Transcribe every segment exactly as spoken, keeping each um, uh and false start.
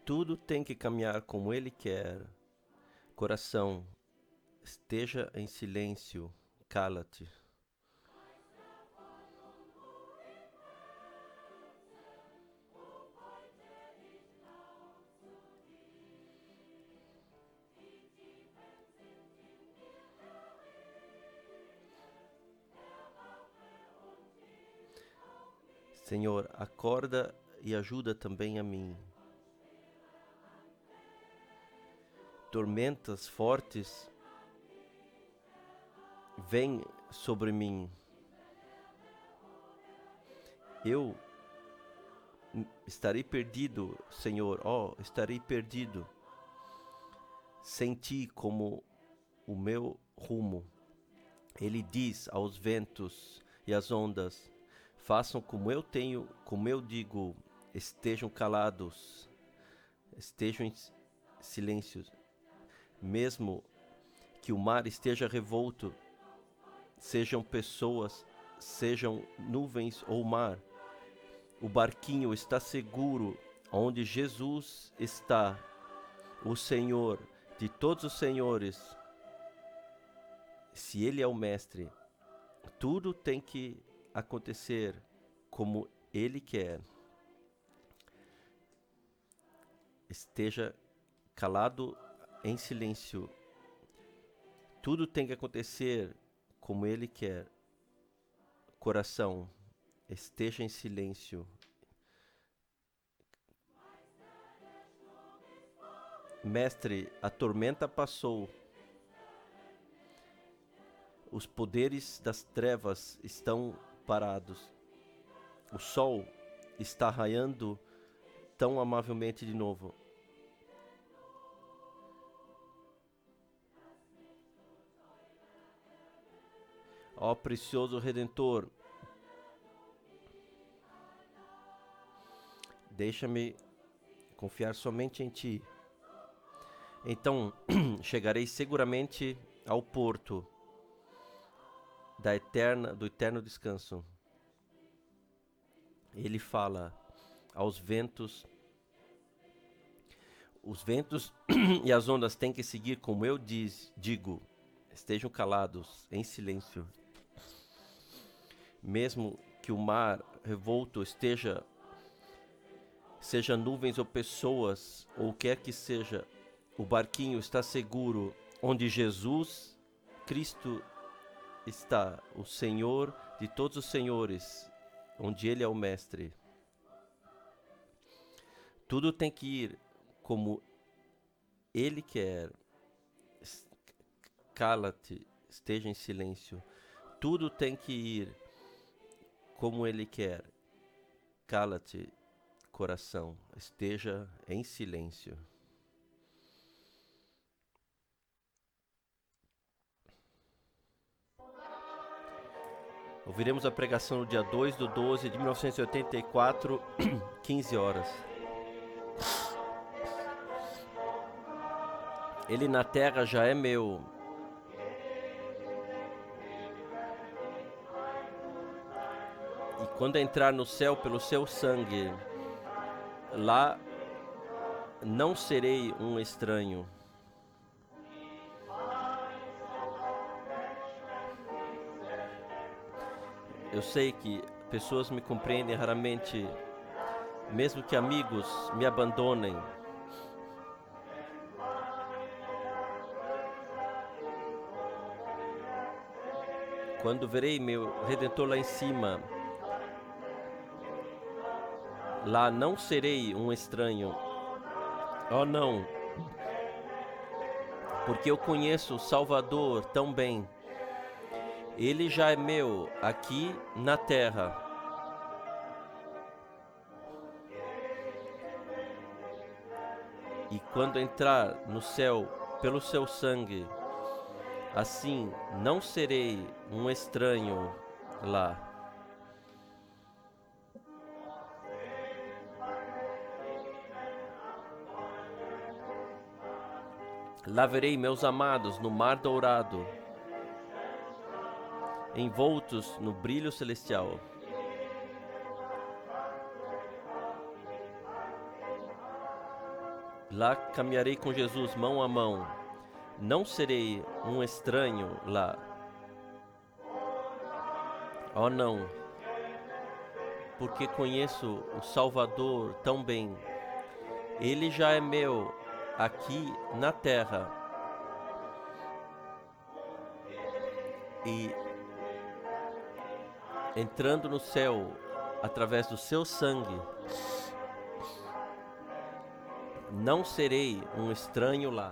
Tudo tem que caminhar como Ele quer. Coração, esteja em silêncio, cala-te. Senhor, acorda e ajuda também a mim. Tormentas fortes vêm sobre mim. Eu estarei perdido, Senhor, ó, oh, estarei perdido, sem ti como o meu rumo. Ele diz aos ventos e às ondas: façam como eu tenho, como eu digo, estejam calados, estejam em silêncio. Mesmo que o mar esteja revolto, sejam pessoas, sejam nuvens ou mar, o barquinho está seguro onde Jesus está, o Senhor de todos os senhores. Se Ele é o mestre, tudo tem que acontecer como Ele quer. Esteja calado em silêncio. Tudo tem que acontecer como Ele quer. Coração, esteja em silêncio. Mestre, a tormenta passou. Os poderes das trevas estão parados. O sol está raiando tão amavelmente de novo. Ó precioso Redentor, deixa-me confiar somente em Ti. Então chegarei seguramente ao porto da eterna, do eterno descanso. Ele fala aos ventos. Os ventos e as ondas têm que seguir como eu diz, digo. Estejam calados, em silêncio. Mesmo que o mar revolto esteja, seja nuvens ou pessoas, ou quer que seja, o barquinho está seguro onde Jesus Cristo está, o Senhor de todos os senhores, onde Ele é o mestre. Tudo tem que ir como Ele quer. Cala-te, esteja em silêncio. Tudo tem que ir como Ele quer. Cala-te, coração, esteja em silêncio. Ouviremos a pregação no dia dois de doze de mil novecentos e oitenta e quatro, quinze horas. Ele na terra já é meu. E quando entrar no céu pelo seu sangue, lá não serei um estranho. Eu sei que pessoas me compreendem raramente, mesmo que amigos me abandonem. Quando verei meu Redentor lá em cima, lá não serei um estranho. Oh, não. Porque eu conheço o Salvador tão bem. Ele já é meu aqui na terra. E quando entrar no céu pelo seu sangue, assim não serei um estranho lá. Lá verei meus amados no mar dourado, envoltos no brilho celestial. Lá caminharei com Jesus mão a mão. Não serei um estranho lá. Oh, não, porque conheço o Salvador tão bem. Ele já é meu aqui na terra. E entrando no céu através do seu sangue, não serei um estranho lá.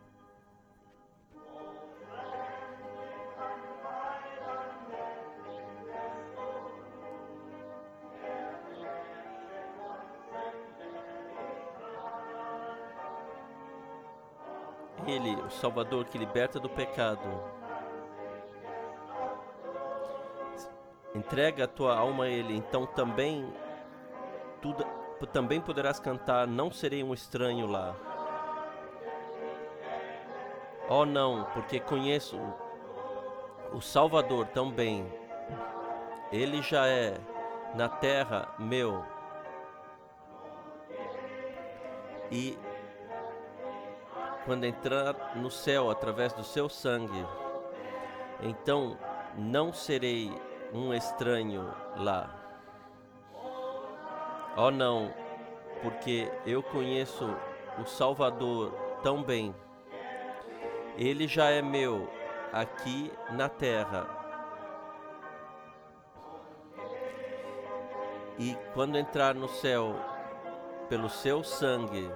Ele, o Salvador que liberta do pecado. Entrega a tua alma a Ele, então também tu também poderás cantar, não serei um estranho lá. Oh não, porque conheço o Salvador tão bem. Ele já é na terra meu. E quando entrar no céu através do seu sangue, então não serei um estranho lá. Oh não, porque eu conheço o Salvador tão bem. Ele já é meu aqui na terra. E quando entrar no céu pelo seu sangue,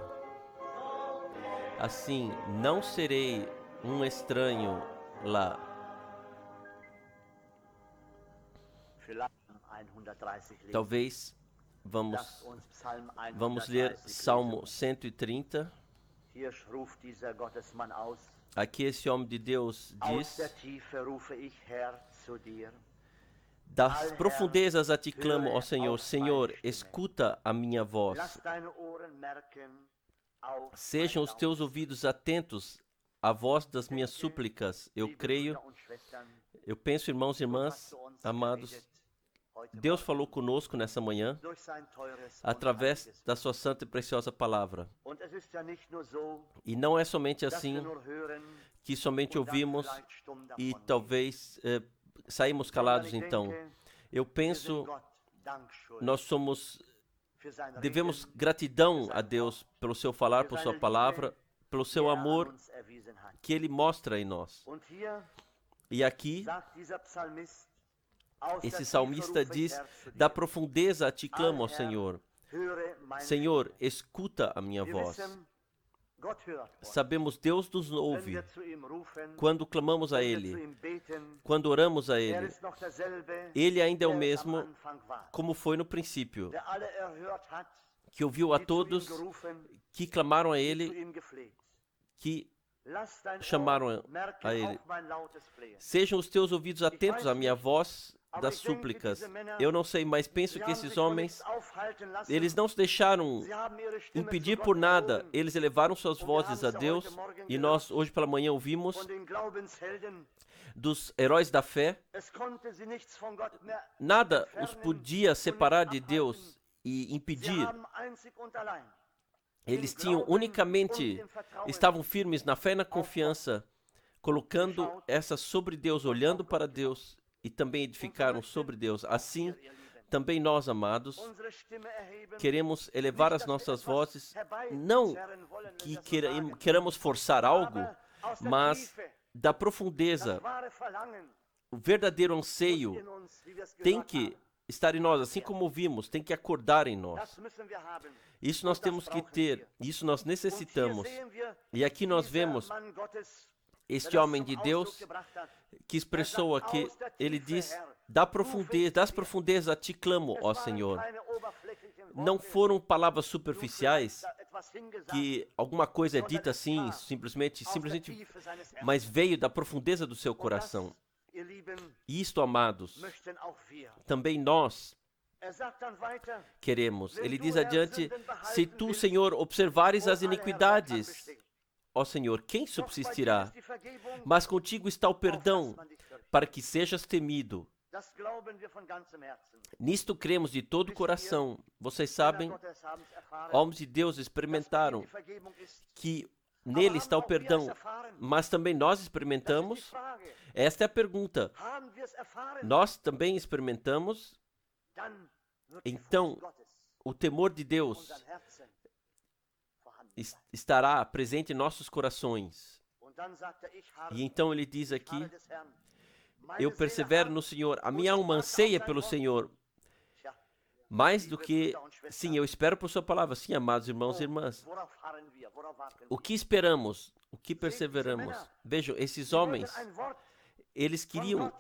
assim não serei um estranho lá. Talvez vamos, vamos ler Salmo cento e trinta. Aqui esse homem de Deus diz: das profundezas a ti clamo, ó Senhor. Senhor, escuta a minha voz. Sejam os teus ouvidos atentos à voz das minhas súplicas. Eu creio, eu penso, irmãos e irmãs, amados, Deus falou conosco nessa manhã através da sua santa e preciosa palavra. E não é somente assim que somente ouvimos e talvez eh, saímos calados então. Eu penso, nós somos, devemos gratidão a Deus pelo seu falar, por sua palavra, pelo seu amor que Ele mostra em nós. E aqui, esse salmista diz: da profundeza a ti clamo, ó Senhor. Senhor, escuta a minha voz. Sabemos, Deus nos ouve quando clamamos a Ele, quando oramos a Ele. Ele ainda é o mesmo como foi no princípio, que ouviu a todos que clamaram a Ele, que chamaram a Ele. Sejam os teus ouvidos atentos à minha voz das súplicas. Eu não sei, mas penso que esses homens, eles não se deixaram impedir por nada. Eles elevaram suas vozes a Deus, e nós hoje pela manhã ouvimos dos heróis da fé. Nada os podia separar de Deus e impedir. Eles tinham unicamente, estavam firmes na fé e na confiança, colocando essa sobre Deus, olhando para Deus, e também edificaram sobre Deus. Assim, também nós, amados, queremos elevar as nossas vozes, não que queiramos forçar algo, mas da profundeza. O verdadeiro anseio tem que estar em nós, assim como ouvimos, tem que acordar em nós. Isso nós temos que ter, isso nós necessitamos. E aqui nós vemos este homem de Deus que expressou aqui, ele diz: da profundeza, das profundezas a ti clamo, ó Senhor. Não foram palavras superficiais, que alguma coisa é dita assim, simplesmente, simplesmente, mas veio da profundeza do seu coração. E isto, amados, também nós queremos. Ele diz adiante: se tu, Senhor, observares as iniquidades, ó Senhor, quem subsistirá? Mas contigo está o perdão, para que sejas temido. Nisto cremos de todo o coração. Vocês sabem, homens de Deus experimentaram que nele está o perdão, mas também nós experimentamos. Esta é a pergunta. Nós também experimentamos? Então, o temor de Deus estará presente em nossos corações. E então ele diz aqui, eu persevero no Senhor, a minha alma anseia pelo Senhor, mais do que, sim, eu espero por sua palavra, sim, amados irmãos e irmãs. O que esperamos? O que perseveramos? Vejam, esses homens, eles queriam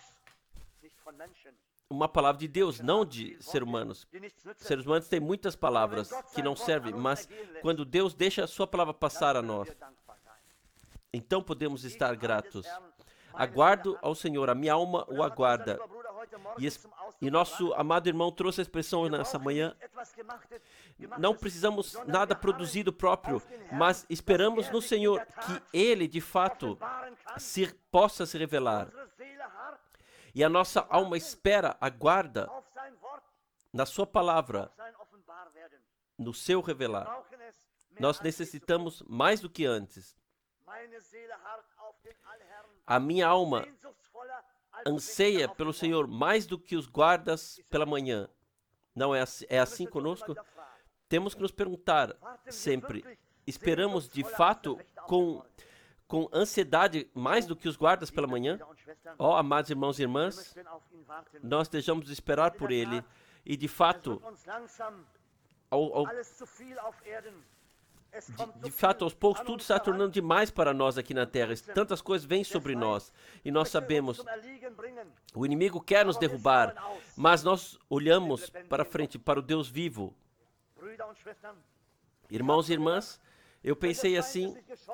uma palavra de Deus, não de seres humanos. Seres humanos têm muitas palavras que não servem, mas quando Deus deixa a sua palavra passar a nós, então podemos estar gratos. Aguardo ao Senhor, a minha alma o aguarda. E, es, e nosso amado irmão trouxe a expressão nessa manhã. Não precisamos nada produzido próprio, mas esperamos no Senhor que Ele, de fato, se, possa se revelar. E a nossa alma espera, aguarda na sua palavra, no seu revelar. Nós necessitamos mais do que antes. A minha alma anseia pelo Senhor mais do que os guardas pela manhã. Não é assim, é assim conosco? Temos que nos perguntar sempre, esperamos de fato com, com ansiedade mais do que os guardas pela manhã? Ó, oh, amados irmãos e irmãs, nós desejamos esperar por Ele e de fato, ao, ao, De, de fato, aos poucos, tudo está tornando demais para nós aqui na terra. Tantas coisas vêm sobre nós. E nós sabemos, o inimigo quer nos derrubar, mas nós olhamos para frente, para o Deus vivo. Irmãos e irmãs, eu pensei assim,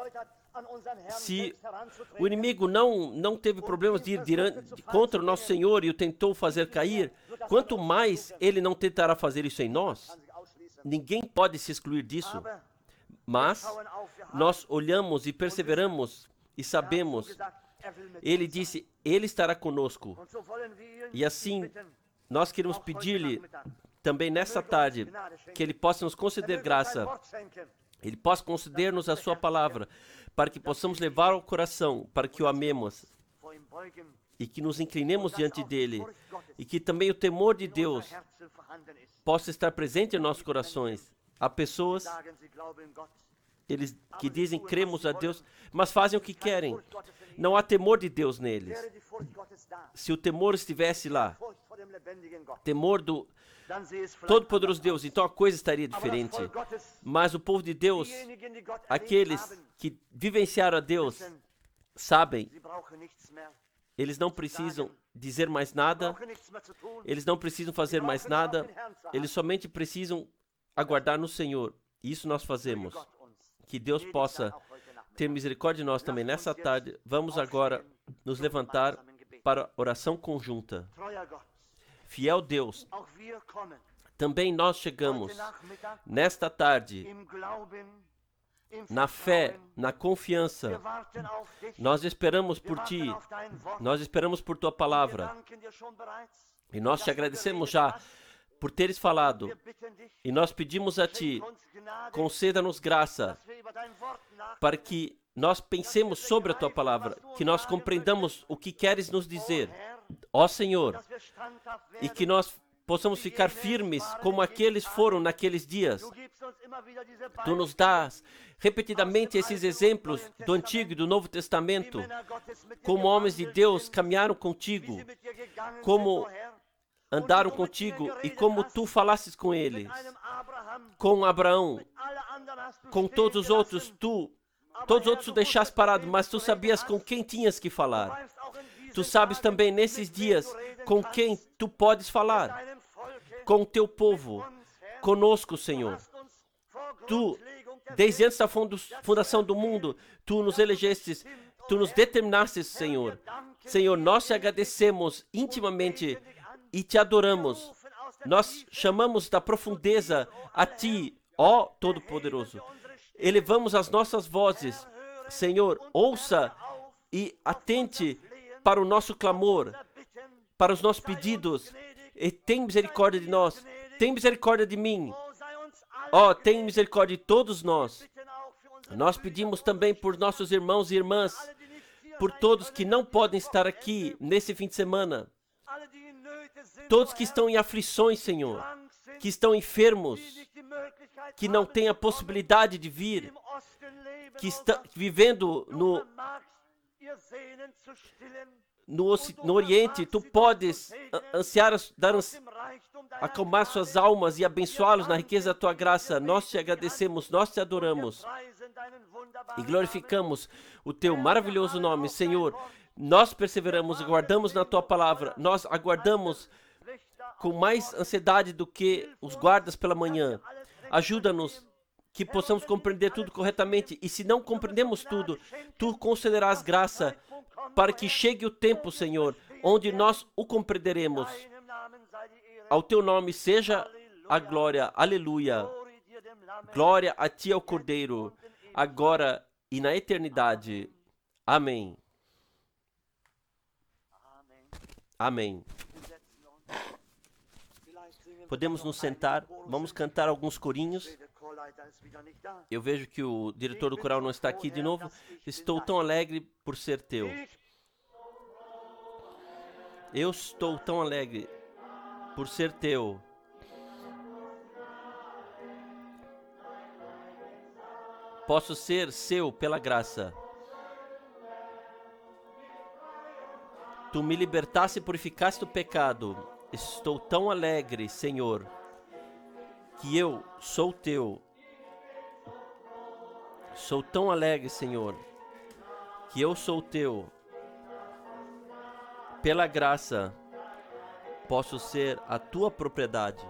se o inimigo não, não teve problemas de ir dirante, contra o nosso Senhor e o tentou fazer cair, quanto mais ele não tentará fazer isso em nós? Ninguém pode se excluir disso. Mas nós olhamos e perseveramos e sabemos, Ele disse, Ele estará conosco. E assim, nós queremos pedir-lhe também nessa tarde que Ele possa nos conceder graça, Ele possa conceder-nos a sua palavra, para que possamos levar ao coração, para que o amemos e que nos inclinemos diante dEle e que também o temor de Deus possa estar presente em nossos corações. Há pessoas eles que dizem cremos a Deus, mas fazem o que querem. Não há temor de Deus neles. Se o temor estivesse lá, temor do Todo-Poderoso Deus, então a coisa estaria diferente. Mas o povo de Deus, aqueles que vivenciaram a Deus, sabem, eles não precisam dizer mais nada, eles não precisam fazer mais nada, eles somente precisam aguardar no Senhor. Isso nós fazemos. Que Deus possa ter misericórdia de nós também nessa tarde. Vamos agora nos levantar para a oração conjunta. Fiel Deus, também nós chegamos nesta tarde na fé, na confiança. Nós esperamos por Ti, nós esperamos por Tua palavra. E nós te agradecemos já por teres falado, e nós pedimos a Ti, conceda-nos graça, para que nós pensemos sobre a Tua palavra, que nós compreendamos o que queres nos dizer, ó Senhor, e que nós possamos ficar firmes como aqueles foram naqueles dias. Tu nos dás repetidamente esses exemplos do Antigo e do Novo Testamento, como homens de Deus caminharam contigo, como andaram contigo e como tu falasses com eles, com Abraão, com todos os outros, tu, todos os outros tu deixaste parado, mas tu sabias com quem tinhas que falar. Tu sabes também nesses dias com quem tu podes falar, com o teu povo, conosco, Senhor. Tu, desde antes da fundação do mundo, tu nos elegeste, tu nos determinaste, Senhor. Senhor, nós te agradecemos intimamente e te adoramos. Nós chamamos da profundeza a Ti, ó Todo-Poderoso. Elevamos as nossas vozes. Senhor, ouça e atente para o nosso clamor. para os nossos pedidos. E tem misericórdia de nós. Tem misericórdia de mim. Ó, oh, tem misericórdia de todos nós. Nós pedimos também por nossos irmãos e irmãs, por todos que não podem estar aqui nesse fim de semana. Todos que estão em aflições, Senhor, que estão enfermos, que não têm a possibilidade de vir, que estão vivendo no, no, no Oriente. Tu podes ansiar, dar, acalmar suas almas e abençoá-los na riqueza da tua graça. Nós te agradecemos, nós te adoramos e glorificamos o teu maravilhoso nome, Senhor. Nós perseveramos, aguardamos na tua palavra. Nós aguardamos com mais ansiedade do que os guardas pela manhã. Ajuda-nos que possamos compreender tudo corretamente. E se não compreendemos tudo, tu concederás graça para que chegue o tempo, Senhor, onde nós o compreenderemos. Ao teu nome seja a glória. Aleluia. Glória a ti, ao Cordeiro, agora e na eternidade. Amém. Amém. Podemos nos sentar. Vamos cantar alguns corinhos. Eu vejo que o diretor do coral não está aqui de novo. Estou tão alegre por ser teu. Eu estou tão alegre por ser teu. Posso ser seu pela graça. Tu me libertaste e purificaste do pecado. Estou tão alegre, Senhor, que eu sou teu. Sou tão alegre, Senhor, que eu sou teu. Pela graça, posso ser a tua propriedade.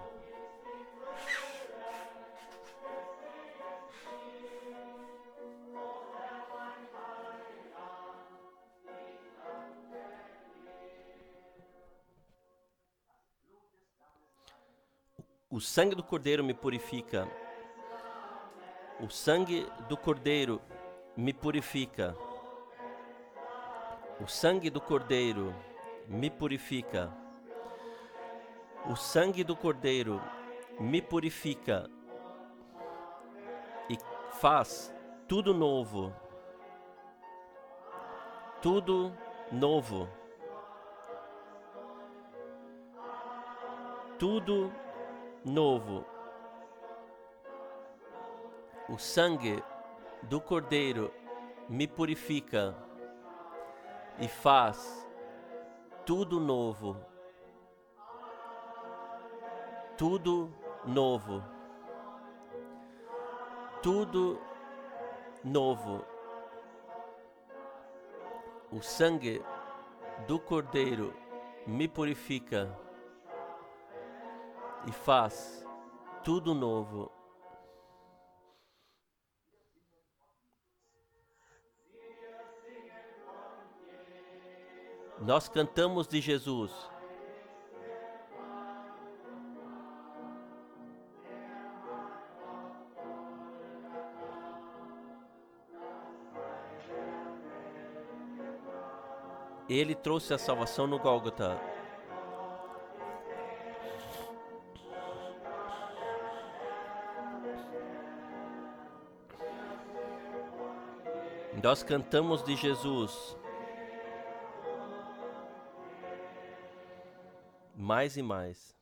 O sangue do Cordeiro me purifica. O sangue do Cordeiro me purifica. O sangue do Cordeiro me purifica. O sangue do Cordeiro me purifica e faz tudo novo. Tudo novo. Tudo novo. O sangue do Cordeiro me purifica e faz tudo novo. Tudo novo. Tudo novo. O sangue do Cordeiro me purifica e faz tudo novo. Nós cantamos de Jesus. Ele trouxe a salvação no Gólgota. Nós cantamos de Jesus. Mais e mais.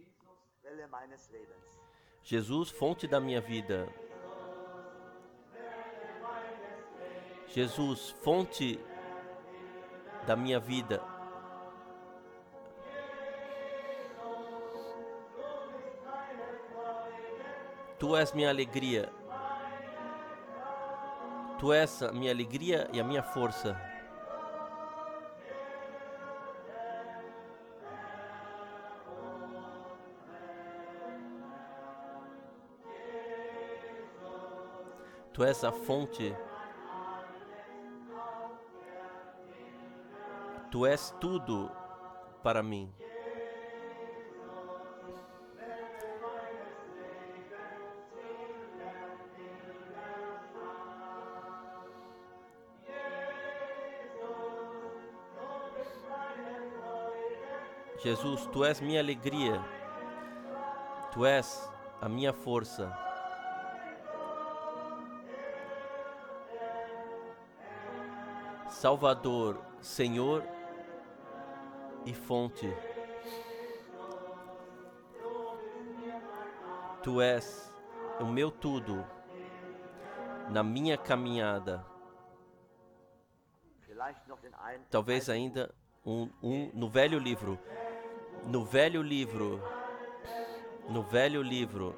Jesus, fonte da minha vida. Jesus, fonte da minha vida. Tu és minha alegria. Tu és a minha alegria e a minha força. Tu és a fonte. Tu és tudo para mim. Jesus, Tu és minha alegria, Tu és a minha força. Salvador, Senhor e fonte. Tu és o meu tudo na minha caminhada. Talvez ainda um, um no velho livro, no velho livro, no velho livro.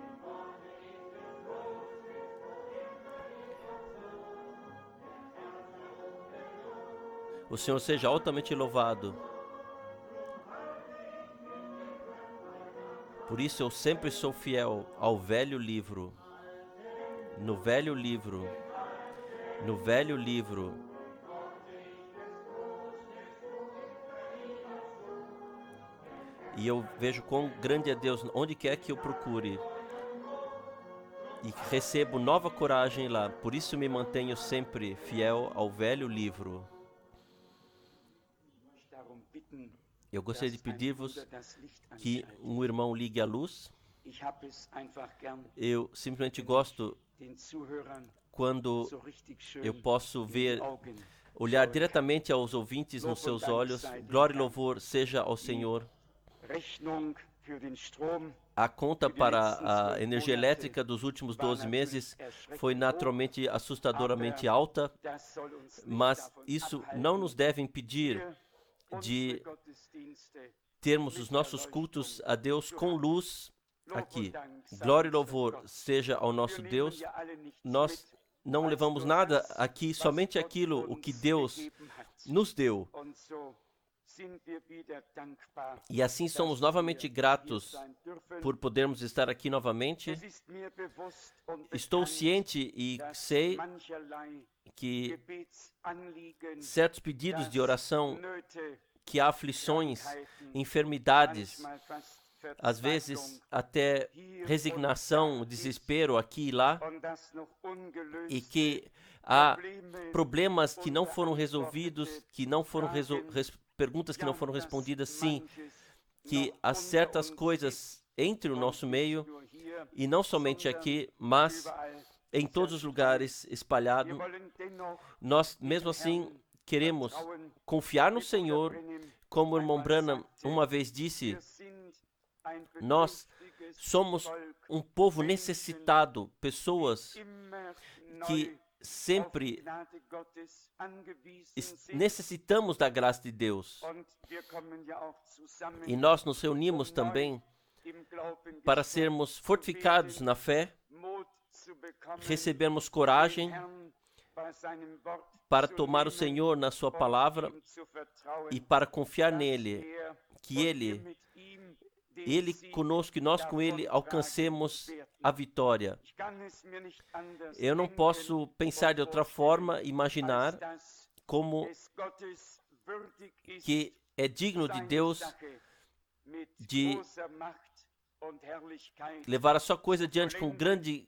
O Senhor seja altamente louvado. Por isso eu sempre sou fiel ao velho livro. No velho livro. No velho livro. E eu vejo quão grande é Deus onde quer que eu procure. E recebo nova coragem lá. Por isso me mantenho sempre fiel ao velho livro. Eu gostaria de pedir-vos que um irmão ligue a luz. Eu simplesmente gosto quando eu posso ver, olhar diretamente aos ouvintes nos seus olhos. Glória e louvor seja ao Senhor. A conta para a energia elétrica dos últimos doze meses foi naturalmente assustadoramente alta, mas isso não nos deve impedir de termos os nossos cultos a Deus com luz aqui. Glória e louvor seja ao nosso Deus. Nós não levamos nada aqui, somente aquilo o que Deus nos deu. E assim somos novamente gratos por podermos estar aqui novamente. Estou ciente e sei que certos pedidos de oração, que há aflições, enfermidades, às vezes até resignação, desespero aqui e lá, e que há problemas que não foram resolvidos, que não foram resol- res- perguntas que não foram respondidas, sim, que há certas coisas entre o nosso meio, e não somente aqui, mas em todos os lugares espalhados. Nós, mesmo assim, queremos confiar no Senhor, como o irmão Branham uma vez disse, nós somos um povo necessitado, pessoas que sempre necessitamos da graça de Deus. E nós nos reunimos também para sermos fortificados na fé, recebermos coragem para tomar o Senhor na sua palavra e para confiar nele, que Ele, Ele conosco e nós com Ele alcancemos a vitória. Eu não posso pensar de outra forma, imaginar como que é digno de Deus de levar a sua coisa adiante com grande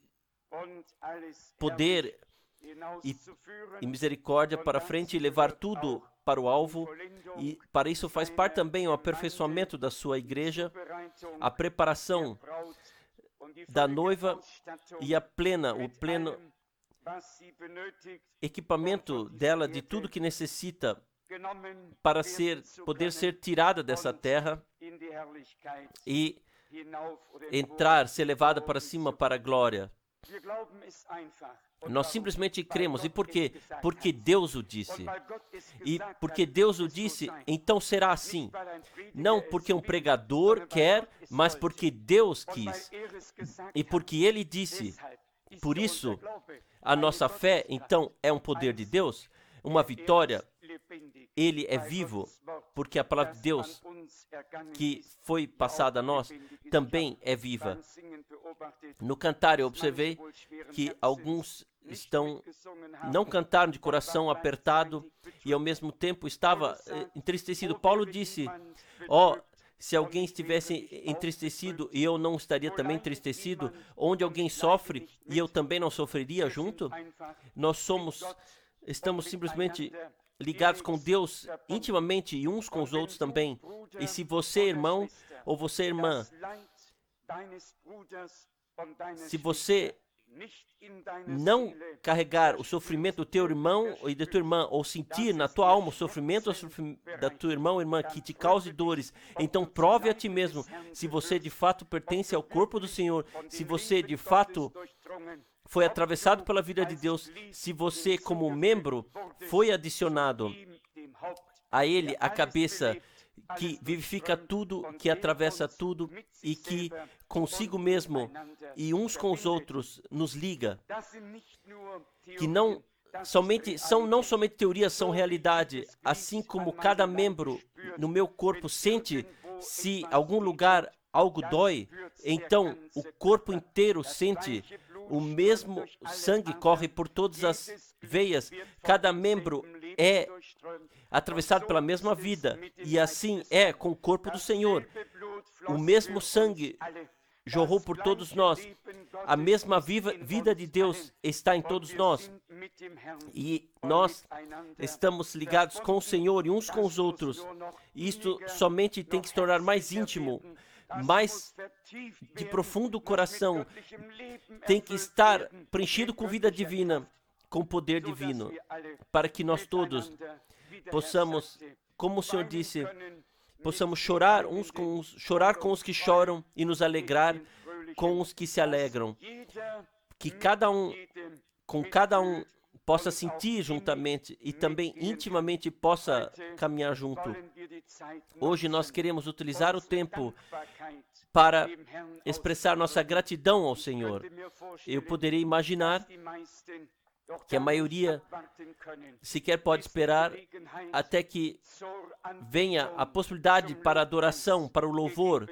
poder e, e misericórdia para frente e levar tudo para o alvo. E para isso faz parte também o aperfeiçoamento da sua igreja, a preparação da noiva e a plena, o pleno equipamento dela de tudo que necessita para ser, poder ser tirada dessa terra e entrar, ser levada para cima para a glória. Nós simplesmente cremos. E por quê? Porque Deus o disse. E porque Deus o disse, então será assim. Não porque um pregador quer, mas porque Deus quis. E porque Ele disse. Por isso, a nossa fé, então, é um poder de Deus, uma vitória. Ele é vivo, porque a palavra de Deus que foi passada a nós também é viva. No cantar eu observei que alguns estão não cantaram de coração apertado e ao mesmo tempo estava eh, entristecido. Paulo disse: ó, oh, se alguém estivesse entristecido e eu não estaria também entristecido, onde alguém sofre e eu também não sofreria junto? Nós somos, estamos simplesmente ligados com Deus intimamente e uns com os outros também. E se você, irmão, ou você, irmã, se você não carregar o sofrimento do teu irmão e da tua irmã, ou sentir na tua alma o sofrimento da tua irmão ou irmã que te cause dores, então prove a ti mesmo se você de fato pertence ao corpo do Senhor, se você de fato foi atravessado pela vida de Deus, se você como membro foi adicionado a Ele, a cabeça que vivifica tudo, que atravessa tudo e que consigo mesmo e uns com os outros nos liga, que não somente são não somente teorias, são realidade, assim como cada membro no meu corpo sente se algum lugar algo dói, então o corpo inteiro sente. O mesmo sangue corre por todas as veias. Cada membro é atravessado pela mesma vida. E assim é com o corpo do Senhor. O mesmo sangue jorrou por todos nós. A mesma viva, vida de Deus está em todos nós. E nós estamos ligados com o Senhor e uns com os outros. Isto somente tem que se tornar mais íntimo, mais de profundo coração, tem que estar preenchido com vida divina, com poder divino, para que nós todos possamos, como o Senhor disse, possamos chorar uns com os, chorar com os que choram e nos alegrar com os que se alegram. Que cada um, com cada um, possa sentir juntamente e também intimamente possa caminhar junto. Hoje nós queremos utilizar o tempo para expressar nossa gratidão ao Senhor. Eu poderia imaginar que a maioria sequer pode esperar até que venha a possibilidade para a adoração, para o louvor.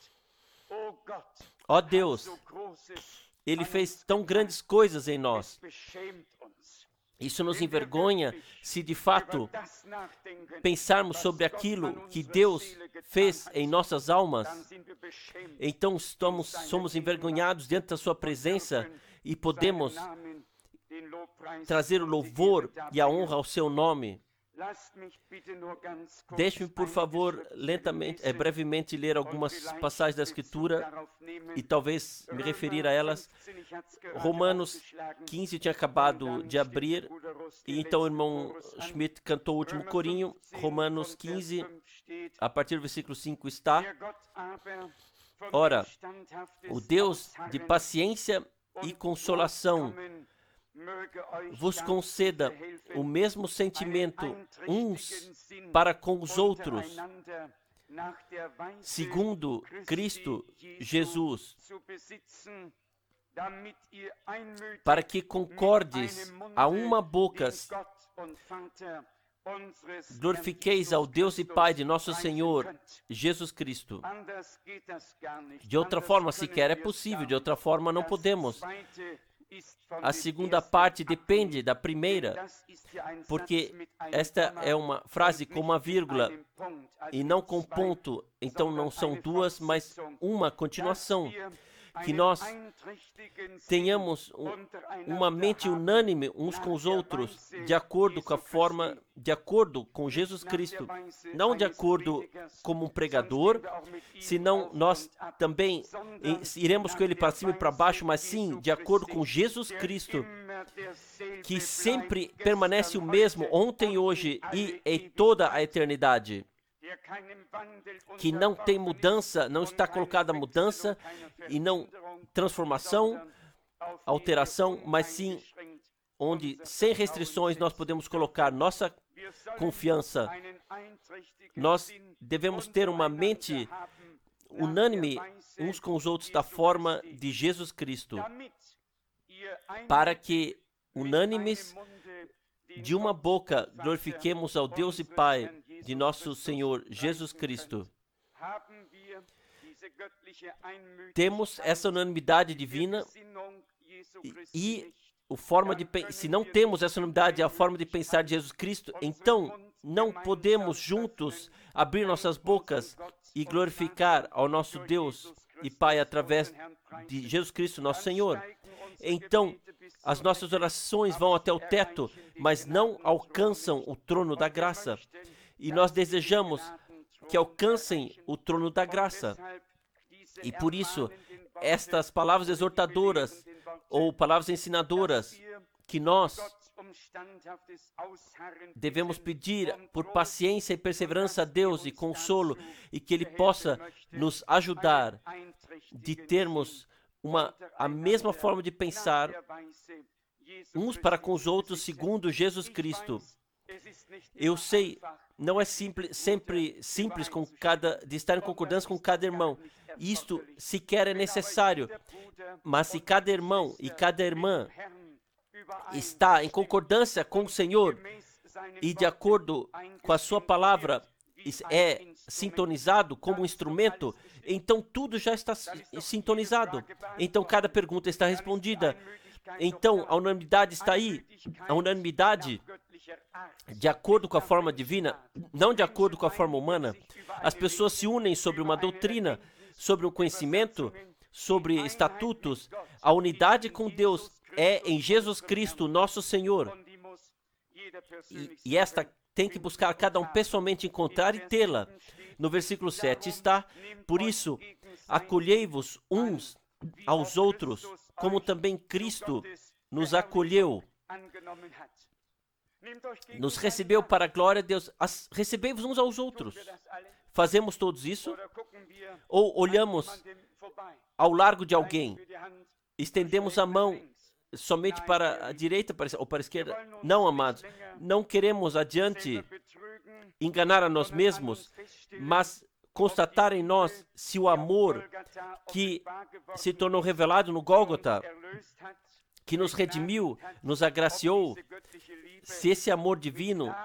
Ó Deus, Ele fez tão grandes coisas em nós. Isso nos envergonha se de fato pensarmos sobre aquilo que Deus fez em nossas almas. Então estamos, somos envergonhados diante da sua presença e podemos trazer o louvor e a honra ao seu nome. Deixe-me, por favor, lentamente, é, brevemente ler algumas passagens da Escritura e talvez me referir a elas. Romanos quinze tinha acabado de abrir e então o irmão Schmidt cantou o último corinho. Romanos quinze, a partir do versículo cinco está: Ora, o Deus de paciência e consolação vos conceda o mesmo sentimento uns para com os outros, segundo Cristo Jesus, para que concordes a uma boca, glorifiqueis ao Deus e Pai de nosso Senhor Jesus Cristo. De outra forma, sequer é possível, de outra forma não podemos. A segunda parte depende da primeira, porque esta é uma frase com uma vírgula e não com ponto. Então não são duas, mas uma continuação. Que nós tenhamos um, uma mente unânime uns com os outros, de acordo com a forma, de acordo com Jesus Cristo. Não de acordo como um pregador, senão nós também iremos com ele para cima e para baixo, mas sim de acordo com Jesus Cristo, que sempre permanece o mesmo ontem, hoje e em toda a eternidade. Que não tem mudança, não está colocada mudança e não transformação, alteração, mas sim onde sem restrições nós podemos colocar nossa confiança. Nós devemos ter uma mente unânime uns com os outros da forma de Jesus Cristo, para que unânimes de uma boca glorifiquemos ao Deus e Pai de nosso Senhor Jesus Cristo. Temos essa unanimidade divina e, e a forma de se não temos essa unanimidade, a forma de pensar de Jesus Cristo, então não podemos juntos abrir nossas bocas e glorificar ao nosso Deus e Pai através de Jesus Cristo, nosso Senhor. Então, As nossas orações vão até o teto, mas não alcançam o trono da graça. E nós desejamos que alcancem o trono da graça. E por isso, estas palavras exortadoras ou palavras ensinadoras que nós devemos pedir por paciência e perseverança a Deus e consolo, e que Ele possa nos ajudar de termos uma, a mesma forma de pensar uns para com os outros segundo Jesus Cristo. Eu sei, não é simples, sempre simples com cada, de estar em concordância com cada irmão. Isto sequer é necessário. Mas se cada irmão e cada irmã está em concordância com o Senhor e de acordo com a sua palavra é sintonizado como um instrumento, então tudo já está sintonizado. Então cada pergunta está respondida. Então a unanimidade está aí. A unanimidade de acordo com a forma divina, não de acordo com a forma humana. As pessoas se unem sobre uma doutrina, sobre um conhecimento, sobre estatutos. A unidade com Deus é em Jesus Cristo, nosso Senhor. E, e esta tem que buscar cada um pessoalmente encontrar e tê-la. No versículo sete está: por isso, acolhei-vos uns aos outros, como também Cristo nos acolheu. Nos recebeu para a glória de Deus. As, recebei-vos uns aos outros. Fazemos todos isso? Ou olhamos ao largo de alguém, estendemos a mão somente para a direita ou para a esquerda? Não, amados. Não queremos adiante enganar a nós mesmos, mas constatar em nós se o amor que se tornou revelado no Gólgota, que nos redimiu, nos agraciou, se esse amor divino,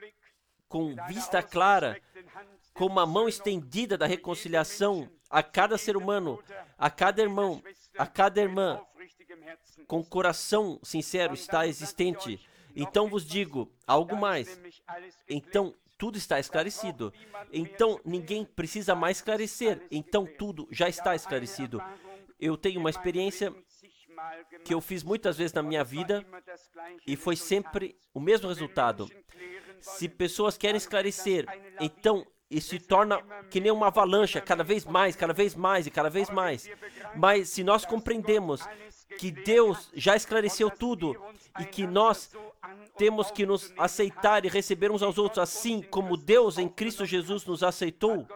com vista clara, com uma mão estendida da reconciliação a cada ser humano, a cada irmão, a cada irmã, com coração sincero está existente. Então vos digo algo mais. Então tudo está esclarecido. Então ninguém precisa mais esclarecer. Então tudo já está esclarecido. Eu tenho uma experiência que eu fiz muitas vezes na minha vida e foi sempre o mesmo resultado. Se pessoas querem esclarecer, então isso se torna que nem uma avalanche, cada vez mais, cada vez mais e cada vez mais. Mas se nós compreendemos que Deus já esclareceu tudo e que nós temos que nos aceitar e receber uns aos outros, assim como Deus em Cristo Jesus nos aceitou,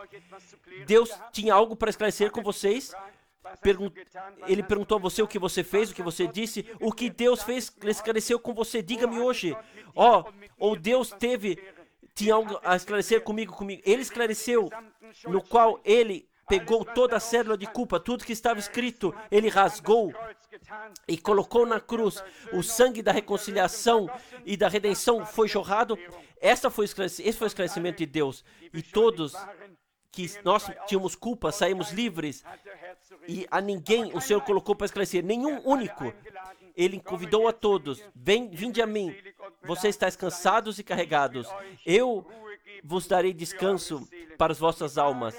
Deus tinha algo para esclarecer com vocês. Pergun- Ele perguntou a você o que você fez, o que você disse, o que Deus fez, esclareceu com você. Diga-me hoje, ó, oh, ou Deus teve, tinha algo a esclarecer comigo, comigo. Ele esclareceu, no qual Ele pegou toda a cédula de culpa, tudo que estava escrito, Ele rasgou e colocou na cruz. O sangue da reconciliação e da redenção foi jorrado. Essa foi esse foi o esclarecimento de Deus. E todos que nós tínhamos culpa, saímos livres. E a ninguém o Senhor colocou para esclarecer, nenhum único. Ele convidou a todos: Vem, vinde a mim, vocês estáis cansados e carregados, eu vos darei descanso para as vossas almas.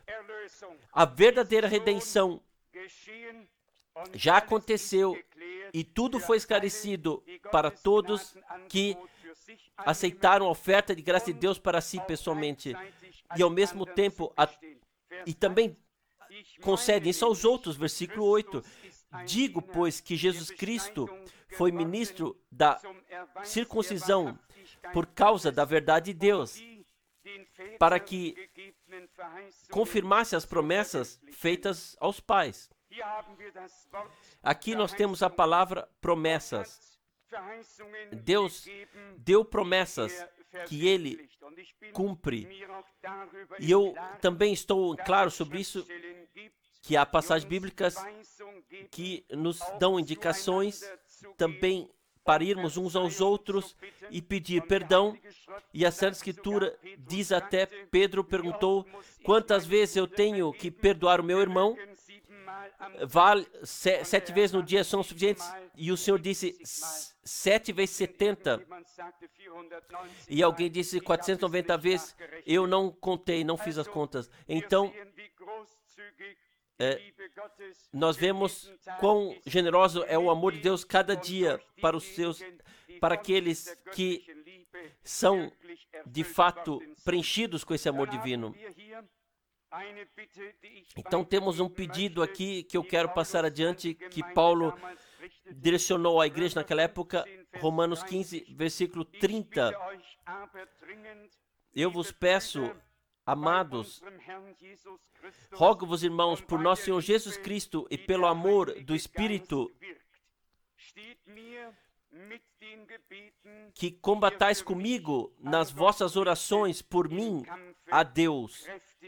A verdadeira redenção já aconteceu e tudo foi esclarecido para todos que aceitaram a oferta de graça de Deus para si pessoalmente. E ao mesmo tempo, a, e também concedem isso aos outros, versículo oito. Digo, pois, que Jesus Cristo foi ministro da circuncisão por causa da verdade de Deus, para que confirmasse as promessas feitas aos pais. Aqui nós temos a palavra promessas. Deus deu promessas que Ele cumpre. E eu também estou claro sobre isso, que há passagens bíblicas que nos dão indicações também para irmos uns aos outros e pedir perdão. E a Santa Escritura diz até, Pedro perguntou, quantas vezes eu tenho que perdoar o meu irmão? Vale, se, sete vezes no dia são suficientes? E o Senhor disse, sete vezes setenta. E alguém disse quatrocentas e noventa vezes. Eu não contei, não fiz as contas. Então, é, nós vemos quão generoso é o amor de Deus cada dia para os seus, para aqueles que são de fato preenchidos com esse amor divino. Então temos um pedido aqui que eu quero passar adiante, que Paulo direcionou à igreja naquela época, Romanos quinze, versículo trinta. Eu vos peço, amados, rogo-vos, irmãos, por nosso Senhor Jesus Cristo e pelo amor do Espírito, que combatais comigo nas vossas orações por mim a Deus.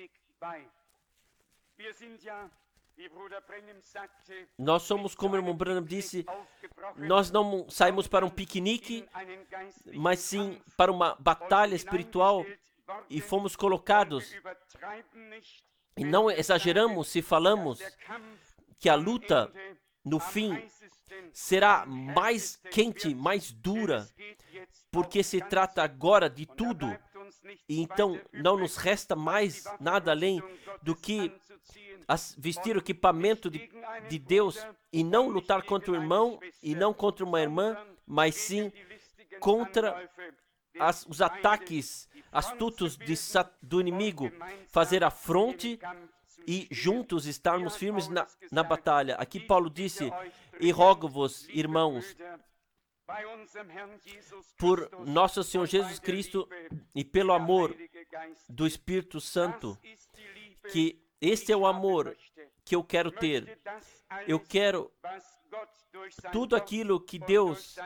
Nós somos, como o irmão Branham disse, nós não saímos para um piquenique, mas sim para uma batalha espiritual, e fomos colocados, e não exageramos se falamos que a luta, no fim, será mais quente, mais dura, porque se trata agora de tudo, e então não nos resta mais nada além do que vestir o equipamento de, de Deus e não lutar contra o irmão e não contra uma irmã, mas sim contra as, os ataques astutos de, do inimigo, fazer a fronte e juntos estarmos firmes na, na batalha. Aqui Paulo disse, e rogo-vos, irmãos, por nosso Senhor Jesus Cristo e pelo amor do Espírito Santo, que este é o amor que eu quero ter. Eu quero tudo aquilo que Deus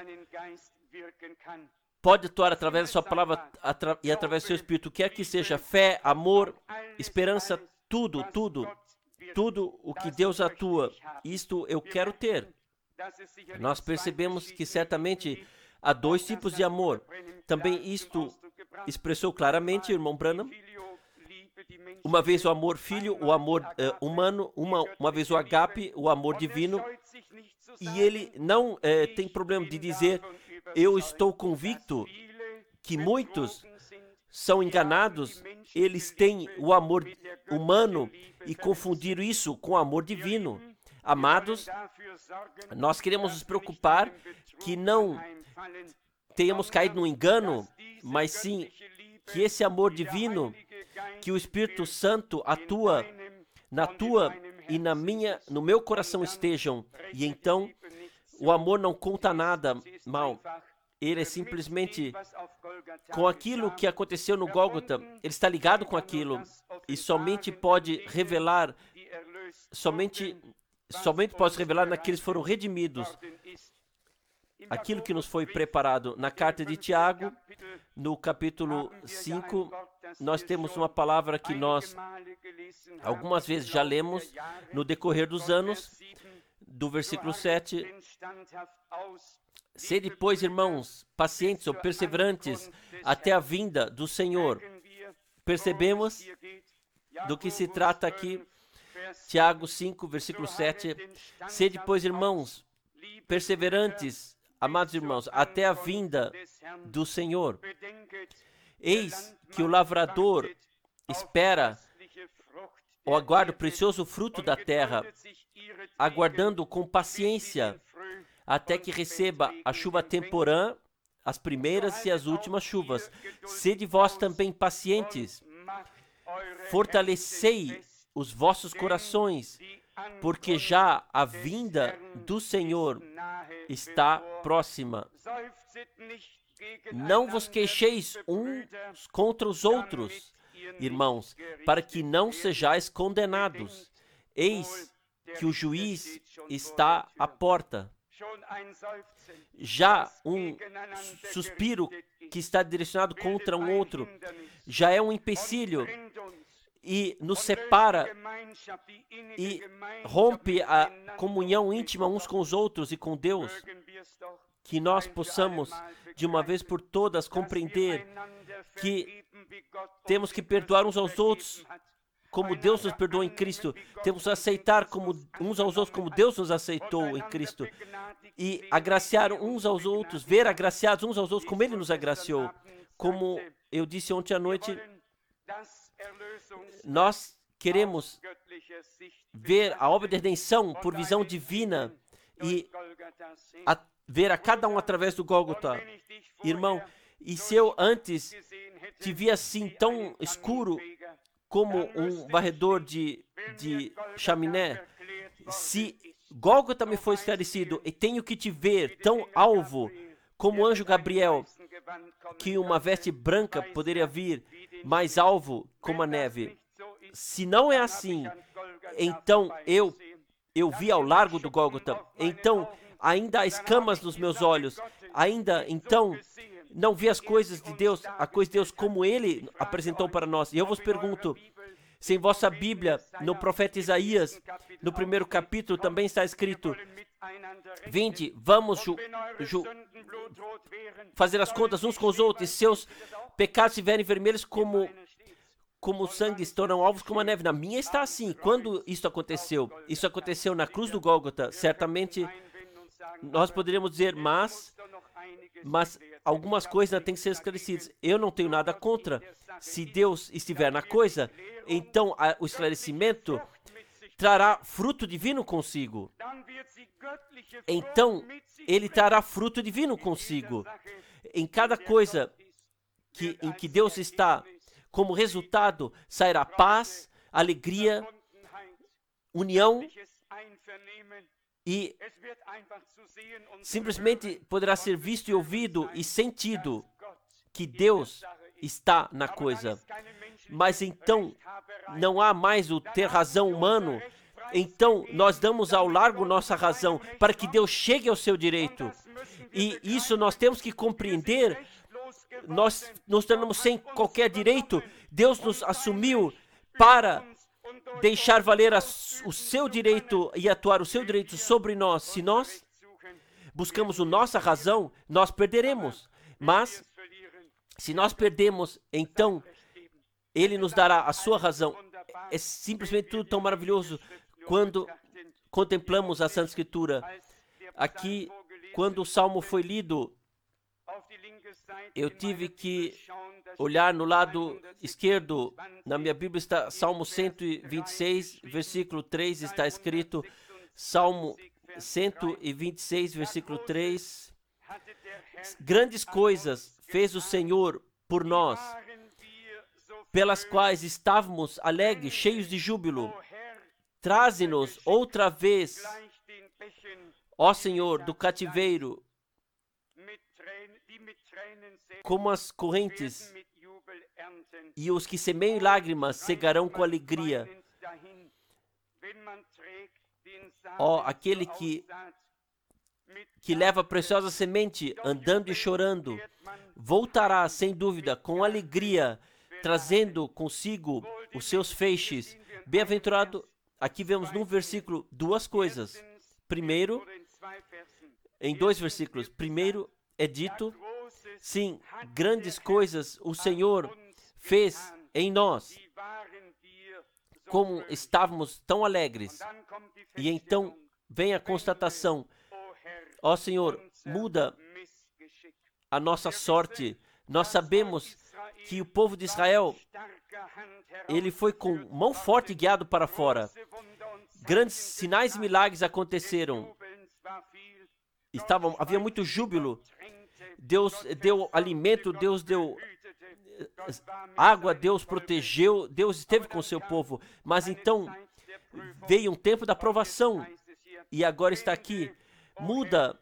pode atuar através da sua palavra atra e através do seu Espírito, quer que seja fé, amor, esperança, tudo, tudo, tudo o que Deus atua, isto eu quero ter. Nós percebemos que certamente há dois tipos de amor. Também isto expressou claramente o irmão Branham. Uma vez o amor filho, o amor uh, humano, uma, uma vez o agape, o amor divino. E ele não uh, tem problema de dizer, eu estou convicto que muitos são enganados, eles têm o amor humano e confundiram isso com o amor divino. Amados, nós queremos nos preocupar que não tenhamos caído no engano, mas sim que esse amor divino, que o Espírito Santo atua na tua e na minha, no meu coração estejam. E então, o amor não conta nada mal. Ele é simplesmente com aquilo que aconteceu no Gólgota. Ele está ligado com aquilo e somente pode revelar, somente, somente pode revelar naqueles que foram redimidos. Aquilo que nos foi preparado na carta de Tiago, no capítulo cinco, nós temos uma palavra que nós algumas vezes já lemos no decorrer dos anos, do versículo sete. Sede, pois, irmãos, pacientes ou perseverantes até a vinda do Senhor. Percebemos do que se trata aqui. Tiago cinco, versículo sete. Sede, pois, irmãos, perseverantes, amados irmãos, até a vinda do Senhor. Eis que o lavrador espera ou aguarda o precioso fruto da terra, aguardando com paciência até que receba a chuva temporã, as primeiras e as últimas chuvas. Sede vós também pacientes, fortalecei os vossos corações, porque já a vinda do Senhor está próxima. Não vos queixeis uns contra os outros, irmãos, para que não sejais condenados. Eis que o juiz está à porta. Já um suspiro que está direcionado contra um outro já é um empecilho e nos separa e rompe a comunhão íntima uns com os outros e com Deus. Que nós possamos, de uma vez por todas, compreender que temos que perdoar uns aos outros como Deus nos perdoou em Cristo. Temos que aceitar como, uns aos outros como Deus nos aceitou em Cristo. E agraciar uns aos outros, ver agraciados uns aos outros como Ele nos agraciou. Como eu disse ontem à noite, nós queremos ver a obra de redenção por visão divina e a, ver a cada um através do Gólgota. Irmão, e se eu antes te via assim tão escuro como um varredor de, de chaminé, se Gólgota me foi esclarecido e tenho que te ver tão alvo como o anjo Gabriel, que uma veste branca poderia vir mais alvo como a neve. Se não é assim, então eu eu vi ao largo do Gólgota, então ainda há escamas nos meus olhos, ainda então não vi as coisas de Deus, a coisa de Deus como Ele apresentou para nós. E eu vos pergunto, se em vossa Bíblia, no profeta Isaías, no primeiro capítulo, também está escrito: vinde, vamos ju, ju, fazer as contas uns com os outros, e seus pecados estiverem vermelhos como, como o sangue, se tornam alvos como a neve. Na minha está assim. Quando isso aconteceu? Isso aconteceu na cruz do Gólgota. Certamente nós poderíamos dizer, mas, mas algumas coisas ainda têm que ser esclarecidas. Eu não tenho nada contra. Se Deus estiver na coisa, então a, o esclarecimento trará fruto divino consigo. Então, ele trará fruto divino consigo. Em cada coisa que, em que Deus está, como resultado, sairá paz, alegria, união, e simplesmente poderá ser visto e ouvido e sentido que Deus está na coisa. Mas então não há mais o ter razão humano. Então nós damos ao largo nossa razão para que Deus chegue ao seu direito. E isso nós temos que compreender. Nós nos tornamos sem qualquer direito. Deus nos assumiu para deixar valer a, o seu direito e atuar o seu direito sobre nós. Se nós buscamos a nossa razão, nós perderemos. Mas, se nós perdemos, então, Ele nos dará a sua razão. É simplesmente tudo tão maravilhoso quando contemplamos a Santa Escritura. Aqui, quando o Salmo foi lido, eu tive que olhar no lado esquerdo. Na minha Bíblia está Salmo cento e vinte e seis, versículo três, está escrito Salmo cento e vinte e seis, versículo três. Grandes coisas fez o Senhor por nós, pelas quais estávamos alegres, cheios de júbilo. Traze-nos outra vez, ó Senhor, do cativeiro, como as correntes, e os que semeiam em lágrimas cegarão com alegria. Ó, aquele que, que leva a preciosa semente, andando e chorando, voltará, sem dúvida, com alegria, trazendo consigo os seus feixes. Bem-aventurado, aqui vemos num versículo duas coisas. Primeiro, em dois versículos, primeiro é dito, sim, grandes coisas o Senhor fez em nós, como estávamos tão alegres. E então vem a constatação, ó Senhor, muda a nossa sorte. Nós sabemos que o povo de Israel, ele foi com mão forte guiado para fora. Grandes sinais e milagres aconteceram. Estavam, havia muito júbilo. Deus deu alimento, Deus deu água, Deus protegeu, Deus esteve com o seu povo. Mas então veio um tempo da provação. E agora está aqui. Muda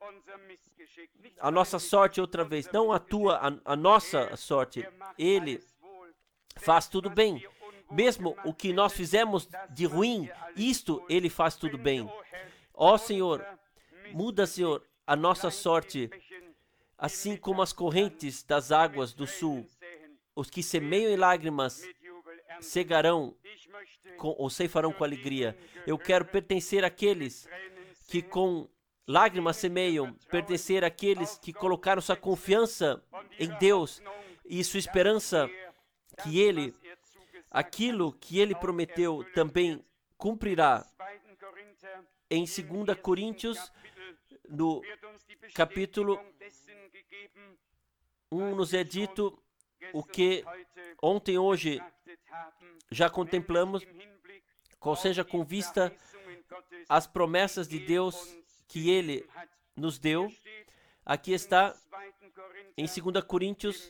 a nossa sorte outra vez. Não a tua, a, a nossa sorte. Ele faz tudo bem. Mesmo o que nós fizemos de ruim, isto Ele faz tudo bem. Ó Senhor, muda, Senhor, a nossa sorte, assim como as correntes das águas do sul. Os que semeiam em lágrimas cegarão com, ou ceifarão com alegria. Eu quero pertencer àqueles que com lágrimas semeiam, pertencer àqueles que colocaram sua confiança em Deus e sua esperança que Ele, aquilo que Ele prometeu, também cumprirá. Em segunda Coríntios, no capítulo um, nos é dito o que ontem e hoje já contemplamos, qual seja com vista às promessas de Deus que Ele nos deu. Aqui está em segunda Coríntios,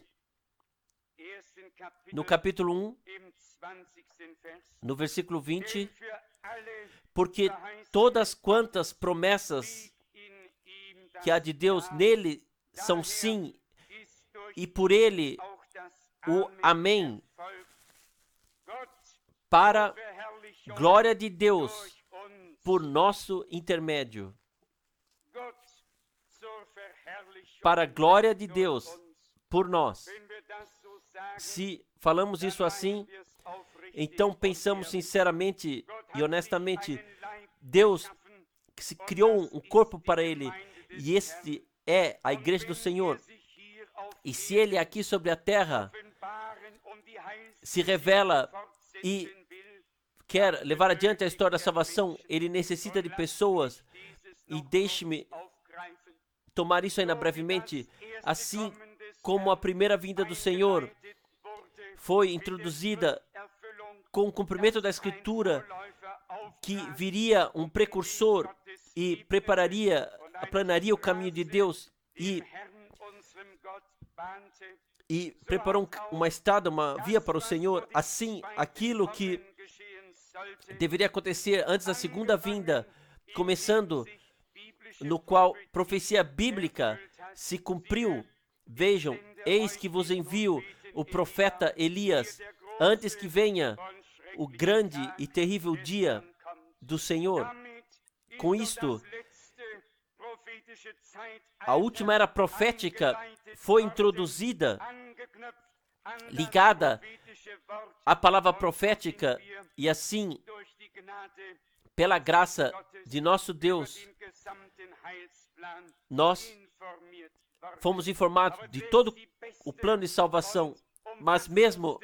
no capítulo um, no versículo vinte, porque todas quantas promessas que há de Deus nele são sim, e por ele o amém, para glória de Deus, por nosso intermédio. Para glória de Deus, por nós. Se falamos isso assim, então pensamos sinceramente e honestamente, Deus se criou um corpo para Ele, e este é a igreja do Senhor. E se Ele aqui sobre a terra se revela e quer levar adiante a história da salvação, Ele necessita de pessoas. E deixe-me tomar isso ainda brevemente. Assim como a primeira vinda do Senhor foi introduzida com o cumprimento da Escritura, que viria um precursor e prepararia, aplanaria o caminho de Deus e, e preparou uma estrada, uma via para o Senhor. Assim, aquilo que deveria acontecer antes da segunda vinda, começando no qual profecia bíblica se cumpriu. Vejam, eis que vos envio o profeta Elias, antes que venha o grande e terrível dia do Senhor. Com isto, a última era profética foi introduzida, ligada à palavra profética, e assim, pela graça de nosso Deus, nós fomos informados de todo o plano de salvação, mas mesmo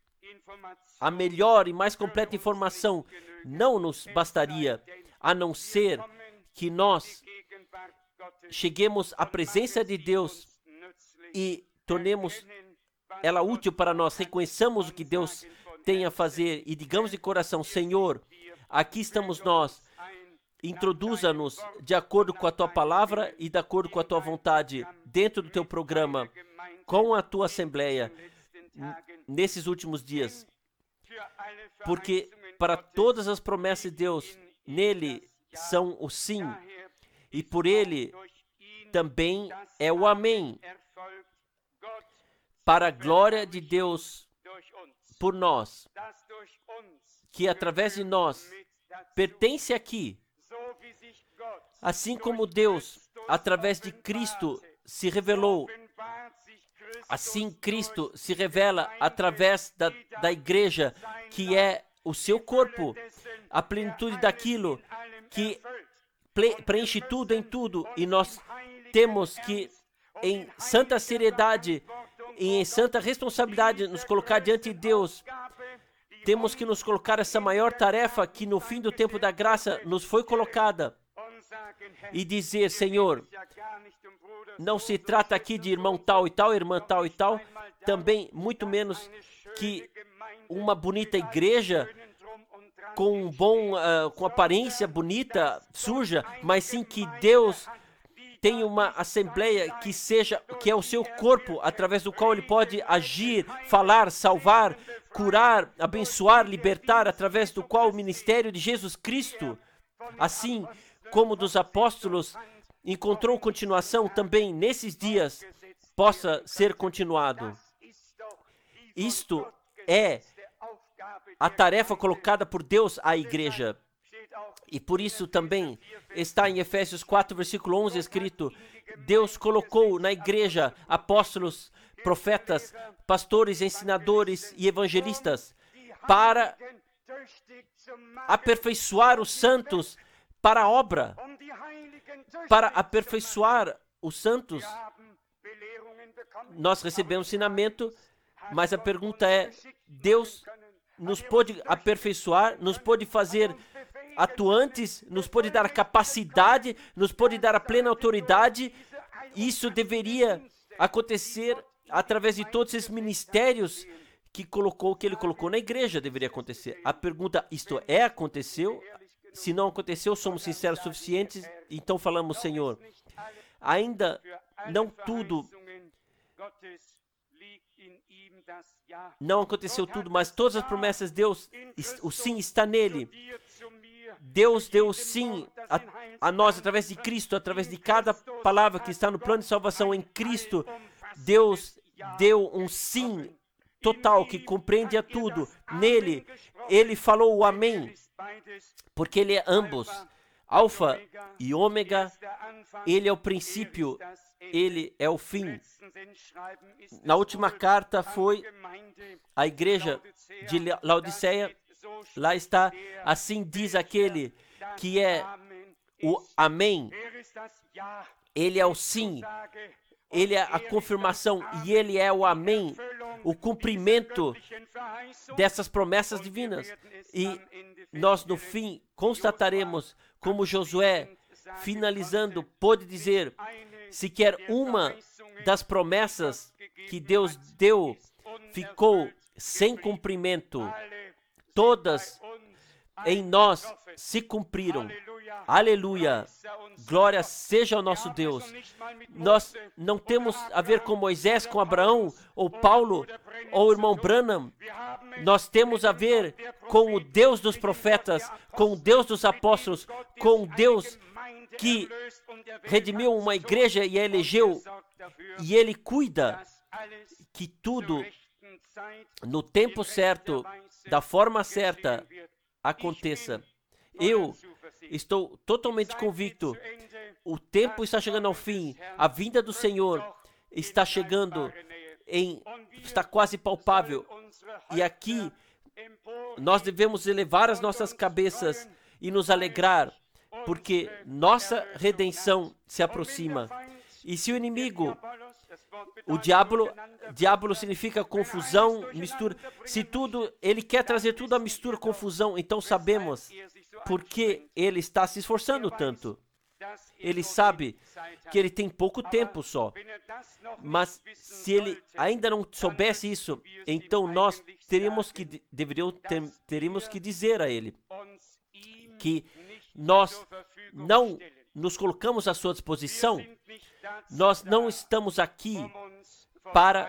a melhor e mais completa informação não nos bastaria, a não ser que nós cheguemos à presença de Deus e tornemos ela útil para nós, reconheçamos o que Deus tem a fazer e digamos de coração: Senhor, aqui estamos nós, introduza-nos de acordo com a Tua palavra e de acordo com a Tua vontade dentro do Teu programa, com a Tua Assembleia, nesses últimos dias. Porque para todas as promessas de Deus, nele são o sim, e por ele também é o amém, para a glória de Deus por nós, que através de nós pertence aqui, assim como Deus, através de Cristo, se revelou, assim Cristo se revela através da, da igreja, que é o seu corpo, a plenitude daquilo que preenche tudo em tudo, e nós temos que, em santa seriedade e em santa responsabilidade, nos colocar diante de Deus. Temos que nos colocar essa maior tarefa que no fim do tempo da graça nos foi colocada e dizer: Senhor, não se trata aqui de irmão tal e tal, irmã tal e tal, também muito menos que uma bonita igreja com um bom, uh, com aparência bonita, suja, mas sim que Deus tem uma assembleia que seja, que é o seu corpo, através do qual ele pode agir, falar, salvar, curar, abençoar, libertar, através do qual o ministério de Jesus Cristo, assim como dos apóstolos, encontrou continuação também nesses dias, possa ser continuado. Isto é a tarefa colocada por Deus à igreja. E por isso também está em Efésios quatro, versículo onze, escrito: Deus colocou na igreja apóstolos, profetas, pastores, ensinadores e evangelistas para aperfeiçoar os santos para a obra, para aperfeiçoar os santos. Nós recebemos ensinamento, mas a pergunta é: Deus nos pode aperfeiçoar, nos pode fazer atuantes, nos pode dar a capacidade, nos pode dar a plena autoridade. Isso deveria acontecer através de todos esses ministérios que colocou, que ele colocou na igreja, deveria acontecer. A pergunta, isto é, aconteceu? Se não aconteceu, somos sinceros o suficientes, então falamos, Senhor, ainda não tudo, não aconteceu tudo, mas todas as promessas de Deus, o sim está nele. Deus deu o sim a, a nós através de Cristo, através de cada palavra que está no plano de salvação em Cristo. Deus deu um sim total que compreende a tudo. Nele, ele falou o amém, porque ele é ambos, alfa e ômega. Ele é o princípio, ele é o fim. Na última carta foi a igreja de Laodiceia. Lá está, assim diz aquele que é o amém. Ele é o sim. Ele é a confirmação e ele é o amém, o cumprimento dessas promessas divinas. E nós, no fim, constataremos como Josué, finalizando, pôde dizer, sequer uma das promessas que Deus deu ficou sem cumprimento. Todas em nós se cumpriram. Aleluia! Glória seja ao nosso Deus. Nós não temos a ver com Moisés, com Abraão, ou Paulo, ou o irmão Branham. Nós temos a ver com o Deus dos profetas, com o Deus dos apóstolos, com o Deus que redimiu uma igreja e a elegeu, e Ele cuida que tudo, no tempo certo, da forma certa, aconteça. Eu estou totalmente convicto. O tempo está chegando ao fim. A vinda do Senhor está chegando, em, está quase palpável. E aqui nós devemos elevar as nossas cabeças e nos alegrar, porque nossa redenção se aproxima. E se o inimigo, o diabo, diabo significa confusão, mistura. Se tudo, ele quer trazer tudo à mistura, confusão, então sabemos por que ele está se esforçando tanto. Ele sabe que ele tem pouco tempo só. Mas se ele ainda não soubesse isso, então nós teríamos que, deveríamos, ter, teríamos que dizer a ele que nós não nos colocamos à sua disposição. Nós não estamos aqui para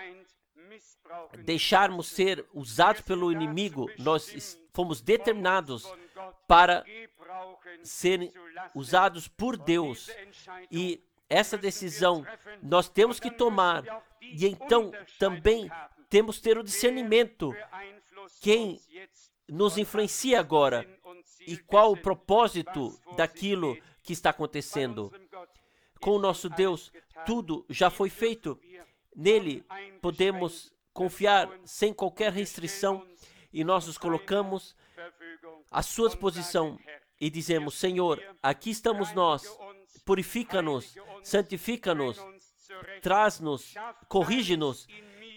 deixarmos ser usados pelo inimigo. Nós fomos determinados para serem usados por Deus. E essa decisão nós temos que tomar. E então também temos que ter o discernimento. Quem nos influencia agora? E qual o propósito daquilo que está acontecendo? Com o nosso Deus, tudo já foi feito. Nele podemos confiar sem qualquer restrição e nós nos colocamos à sua disposição e dizemos, Senhor, aqui estamos nós, purifica-nos, santifica-nos, traz-nos, corrige-nos,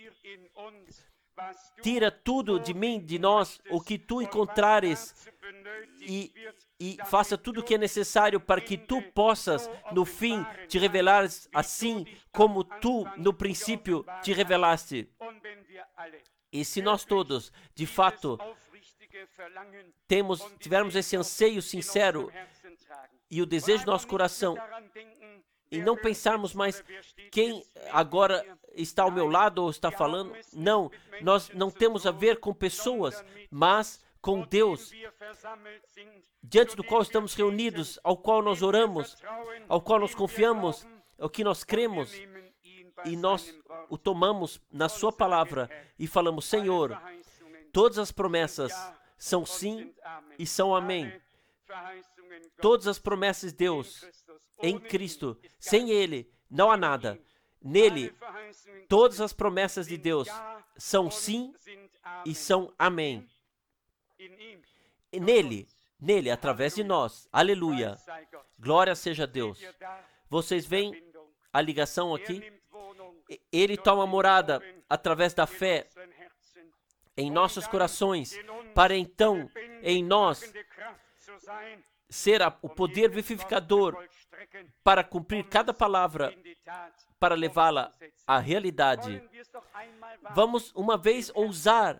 tira tudo de mim, de nós, o que tu encontrares e, e faça tudo o que é necessário para que tu possas, no fim, te revelares assim como tu, no princípio, te revelaste. E se nós todos, de fato, temos, tivermos esse anseio sincero e o desejo do nosso coração, e não pensarmos mais quem agora está ao meu lado ou está falando. Não, nós não temos a ver com pessoas, mas com Deus, diante do qual estamos reunidos, ao qual nós oramos, ao qual nós confiamos, ao que nós cremos, e nós o tomamos na sua palavra e falamos, Senhor, todas as promessas são sim e são amém. Todas as promessas de Deus em Cristo, sem Ele não há nada. Nele, todas as promessas de Deus são sim e são amém. E nele, nele, através de nós. Aleluia. Glória seja a Deus. Vocês veem a ligação aqui? Ele toma morada através da fé em nossos corações, para então, em nós, ser a, o poder vivificador para cumprir cada palavra, para levá-la à realidade. vamos uma vez ousar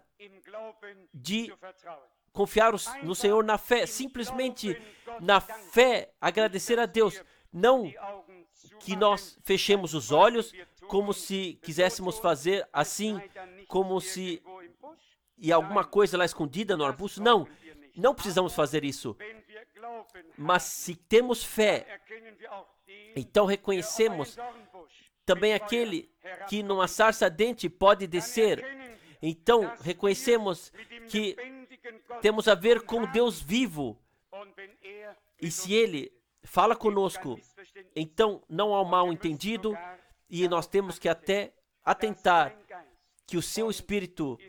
de confiar no Senhor na fé, simplesmente na fé, agradecer a Deus. Não que nós fechemos os olhos como se quiséssemos fazer assim, como se e alguma coisa lá escondida no arbusto. Não, não precisamos fazer isso. Mas se temos fé, então reconhecemos também aquele que numa sarça ardente pode descer. Então reconhecemos que temos a ver com Deus vivo. E se Ele fala conosco, então não há um mal entendido e nós temos que até atentar que o Seu Espírito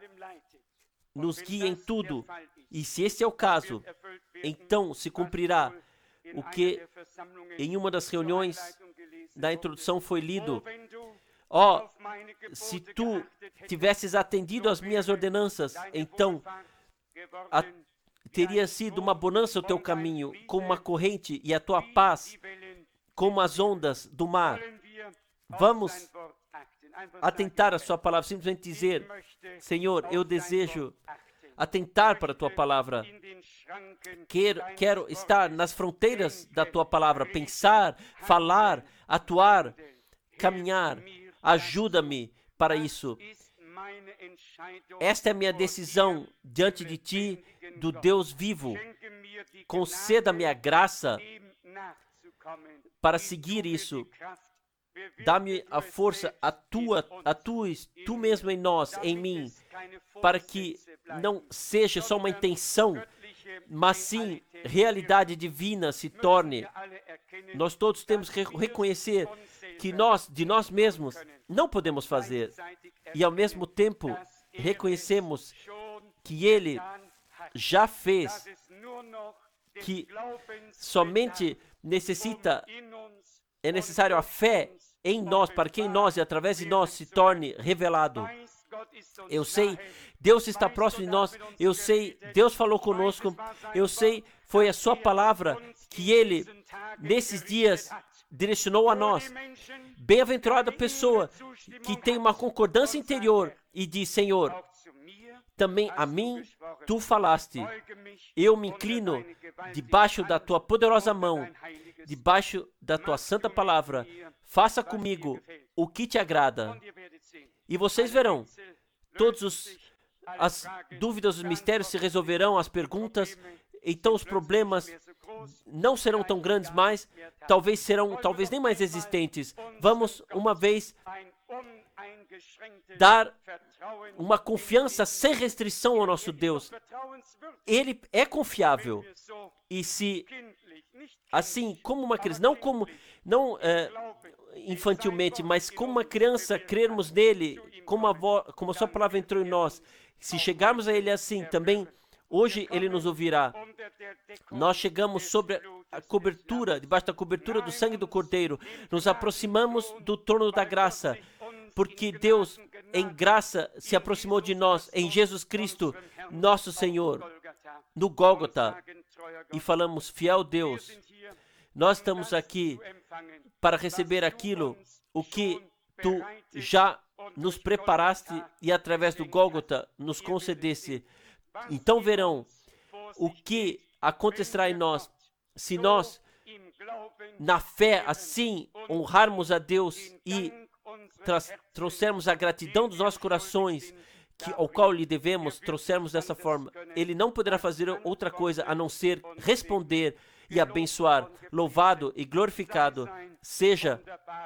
nos guie em tudo. E se esse é o caso, então se cumprirá o que em uma das reuniões da introdução foi lido. Ó, oh, se tu tivesses atendido às minhas ordenanças, então a, teria sido uma bonança o teu caminho, como uma corrente, e a tua paz como as ondas do mar. Vamos atentar à sua palavra, simplesmente dizer: Senhor, eu desejo atentar para a tua palavra. Quero, quero estar nas fronteiras da tua palavra, pensar, falar, atuar, caminhar. Ajuda-me para isso. Esta é a minha decisão diante de ti, do Deus vivo. Conceda-me a graça para seguir isso. Dá-me a força, atua, atues tu mesmo em nós, em mim, para que não seja só uma intenção, mas sim realidade divina se torne. Nós todos temos que reconhecer que nós, de nós mesmos, não podemos fazer. E ao mesmo tempo, reconhecemos que Ele já fez, que somente necessita, é necessário a fé em nós, para que em nós e através de nós se torne revelado. Eu sei, Deus está próximo de nós. Eu sei, Deus falou conosco. Eu sei, foi a sua palavra que Ele, nesses dias, direcionou a nós. Bem-aventurada pessoa que tem uma concordância interior e diz: Senhor, também a mim tu falaste. Eu me inclino debaixo da tua poderosa mão, debaixo da tua santa palavra. Faça comigo o que te agrada. E vocês verão, todos os, as dúvidas, os mistérios se resolverão, as perguntas. Então os problemas não serão tão grandes mais, talvez serão, talvez nem mais existentes. Vamos, uma vez, dar uma confiança sem restrição ao nosso Deus. Ele é confiável. E se, assim, como uma criança, não como, não é, infantilmente, mas como uma criança, crermos nele, como a, vo, como a sua palavra entrou em nós, se chegarmos a ele assim, também hoje Ele nos ouvirá. Nós chegamos sobre a cobertura, debaixo da cobertura do sangue do Cordeiro. Nos aproximamos do trono da graça, porque Deus, em graça, se aproximou de nós, em Jesus Cristo, nosso Senhor, no Gólgota. E falamos: fiel Deus, nós estamos aqui para receber aquilo, o que Tu já nos preparaste e através do Gólgota nos concedesse. Então verão o que acontecerá em nós se nós, na fé, assim, honrarmos a Deus e trouxermos a gratidão dos nossos corações, que, ao qual lhe devemos, trouxermos dessa forma. Ele não poderá fazer outra coisa a não ser responder e abençoar. Louvado e glorificado seja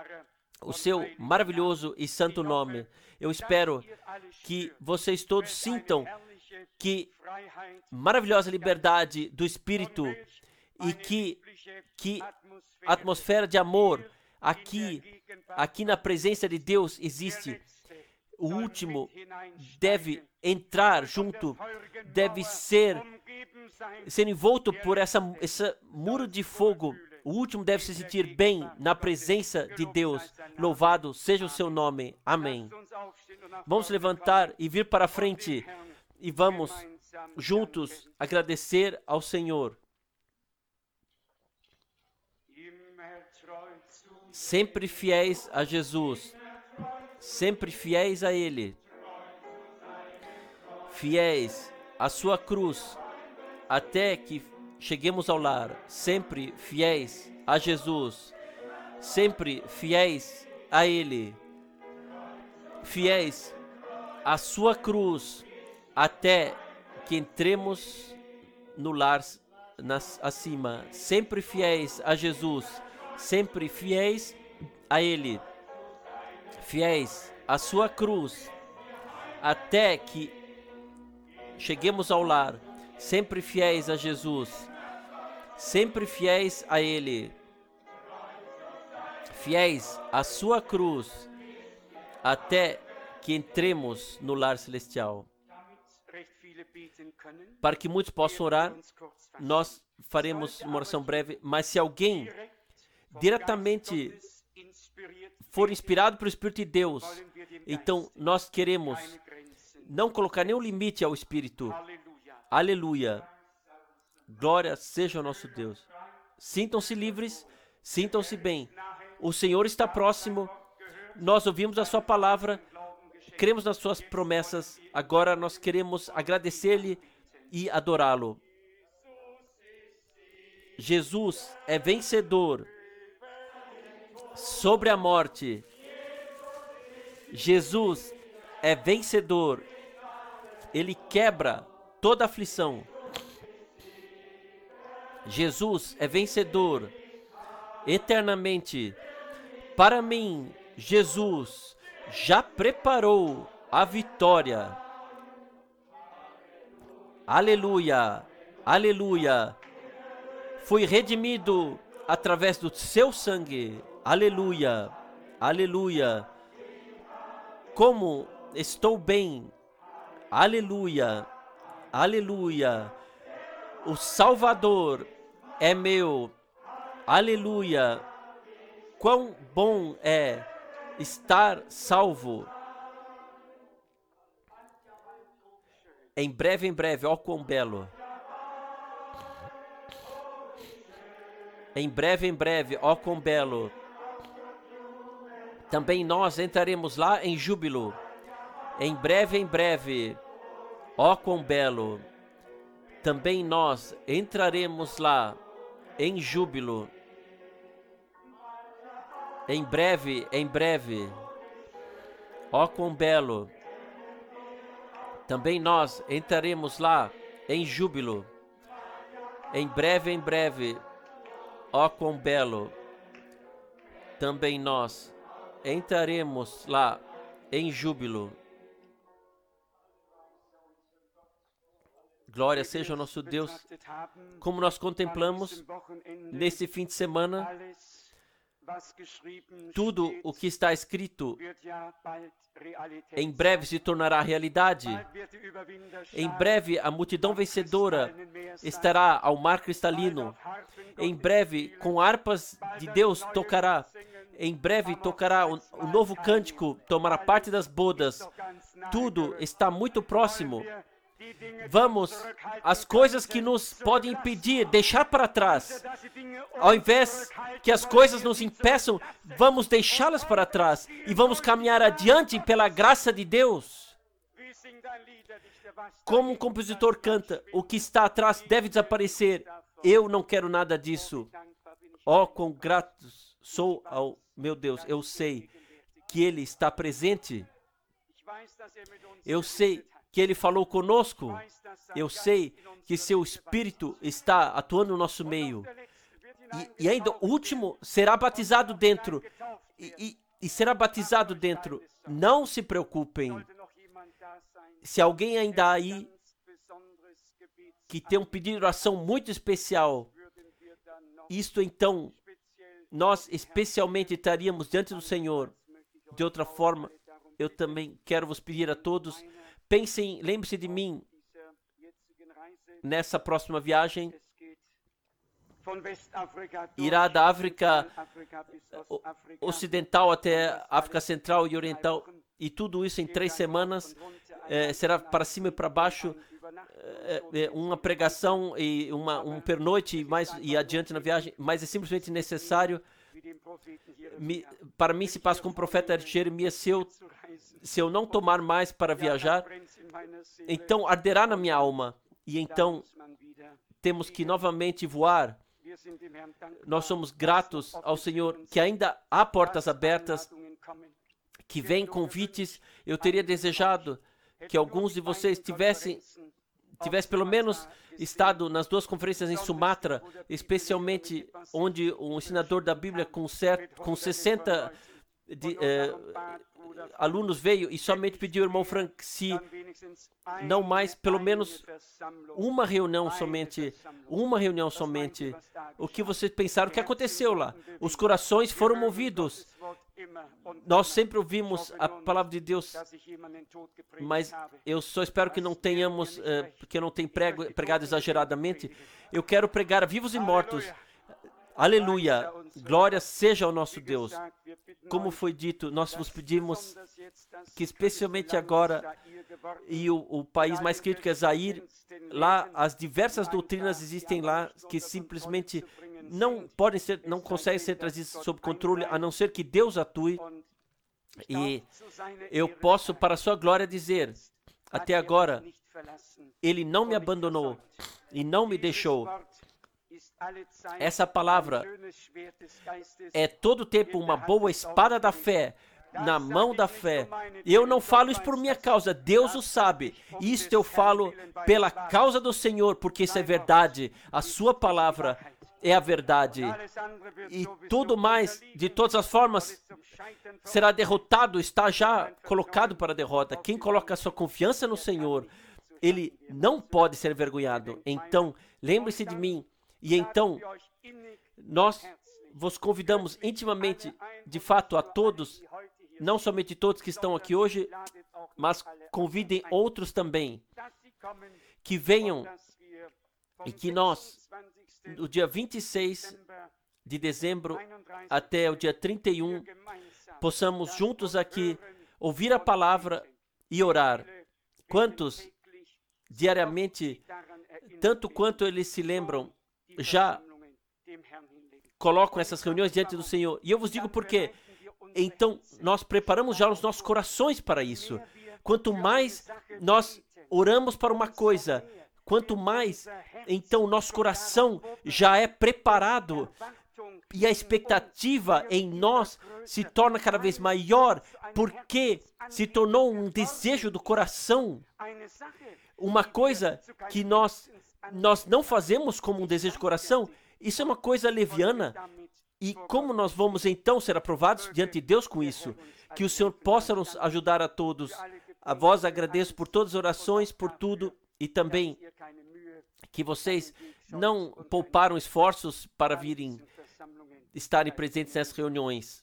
o seu maravilhoso e santo nome. Eu espero que vocês todos sintam que maravilhosa liberdade do Espírito e que, que atmosfera de amor aqui, aqui na presença de Deus existe. O último deve entrar junto, deve ser, ser envolto por essa, esse muro de fogo. O último deve se sentir bem na presença de Deus. Louvado seja o seu nome. Amém. Vamos levantar e vir para a frente e vamos juntos agradecer ao Senhor. Sempre fiéis a Jesus, sempre fiéis a Ele, fiéis à sua cruz, até que cheguemos ao lar, sempre fiéis a Jesus, sempre fiéis a Ele, fiéis à sua cruz, até que entremos no lar nas, acima, sempre fiéis a Jesus, sempre fiéis a Ele, fiéis à sua cruz, até que cheguemos ao lar, sempre fiéis a Jesus, sempre fiéis a Ele, fiéis à sua cruz, até que entremos no lar celestial. Para que muitos possam orar, nós faremos uma oração breve, mas se alguém diretamente for inspirado pelo Espírito de Deus, então nós queremos não colocar nenhum limite ao Espírito. Aleluia. Glória seja ao nosso Deus. Sintam-se livres, sintam-se bem. O Senhor está próximo. Nós ouvimos a sua palavra, cremos nas suas promessas. Agora nós queremos agradecer-lhe e adorá-lo. Jesus é vencedor sobre a morte. Jesus é vencedor. Ele quebra toda aflição. Jesus é vencedor eternamente. Para mim, Jesus já preparou a vitória. Aleluia, aleluia. Fui redimido através do seu sangue. Aleluia, aleluia. Como estou bem. Aleluia, aleluia. O Salvador é meu. Aleluia. Quão bom é estar salvo. Em breve, em breve, ó quão belo. Em breve, em breve, ó quão belo. Também nós entraremos lá em júbilo. Em breve, em breve, ó quão belo. Também nós entraremos lá em júbilo. Em breve, em breve, ó quão belo. Também nós entraremos lá em júbilo. Em breve, em breve, ó quão belo. Também nós entraremos lá em júbilo. Glória seja ao nosso Deus. Como nós contemplamos nesse fim de semana, tudo o que está escrito em breve se tornará realidade. Em breve a multidão vencedora estará ao mar cristalino. Em breve, com harpas de Deus tocará. Em breve tocará um, um novo cântico, tomará parte das bodas. Tudo está muito próximo. Vamos, as coisas que nos podem impedir, deixar para trás. Ao invés que as coisas nos impeçam, vamos deixá-las para trás e vamos caminhar adiante pela graça de Deus. Como um compositor canta, o que está atrás deve desaparecer. Eu não quero nada disso. Oh, quão grato sou ao meu Deus. Eu sei que Ele está presente. Eu sei que Ele falou conosco. Eu sei que seu Espírito está atuando no nosso meio. E, e ainda o último será batizado dentro. E, e, e será batizado dentro. Não se preocupem. Se alguém ainda há aí que tem um pedido de oração muito especial, isto então, nós especialmente estaríamos diante do Senhor. De outra forma, eu também quero vos pedir a todos, pensem, lembre-se de mim nessa próxima viagem. Irá da África Ocidental até a África Central e Oriental, e tudo isso em três semanas. É, será para cima e para baixo, é, é, uma pregação e uma, um pernoite e, mais, e adiante na viagem, mas é simplesmente necessário me, para mim se passa com o profeta Jeremias, se eu, se eu não tomar mais para viajar, então arderá na minha alma, e então temos que novamente voar. Nós somos gratos ao Senhor que ainda há portas abertas, que vêm convites. Eu teria desejado que alguns de vocês tivessem, tivessem pelo menos estado nas duas conferências em Sumatra, especialmente onde um ensinador da Bíblia com, certo, com sessenta de, eh, alunos veio e somente pediu ao irmão Frank se não mais, pelo menos uma reunião somente, uma reunião somente. O que vocês pensaram que aconteceu lá? Os corações foram movidos. Nós sempre ouvimos a palavra de Deus, mas eu só espero que não tenhamos, uh, que eu não tenha prego, pregado exageradamente. Eu quero pregar a vivos e mortos. Aleluia! Glória seja ao nosso Deus. Como foi dito, nós vos pedimos que especialmente agora, e o, o país mais crítico é Zaire, lá as diversas doutrinas existem lá que simplesmente não podem ser, não conseguem ser trazidas sob controle, a não ser que Deus atue. E eu posso, para a sua glória, dizer, até agora, Ele não me abandonou e não me deixou. Essa palavra é todo tempo uma boa espada da fé, na mão da fé. Eu não falo isso por minha causa, Deus o sabe. Isto eu falo pela causa do Senhor, porque isso é verdade. A sua palavra é a verdade. E tudo mais, de todas as formas, será derrotado, está já colocado para a derrota. Quem coloca a sua confiança no Senhor, ele não pode ser envergonhado. Então, lembre-se de mim. E então, nós vos convidamos intimamente, de fato, a todos, não somente todos que estão aqui hoje, mas convidem outros também, que venham e que nós, do dia vinte e seis de dezembro até o dia trinta e um, possamos juntos aqui ouvir a palavra e orar. Quantos diariamente, tanto quanto eles se lembram, já colocam essas reuniões diante do Senhor? E eu vos digo por quê. Então, nós preparamos já os nossos corações para isso. Quanto mais nós oramos para uma coisa, quanto mais, então, o nosso coração já é preparado e a expectativa em nós se torna cada vez maior, porque se tornou um desejo do coração, uma coisa que nós, nós não fazemos como um desejo do coração. Isso é uma coisa leviana. E como nós vamos então ser aprovados diante de Deus com isso? Que o Senhor possa nos ajudar a todos. A vós agradeço por todas as orações, por tudo, e também que vocês não pouparam esforços para virem estarem presentes nessas reuniões.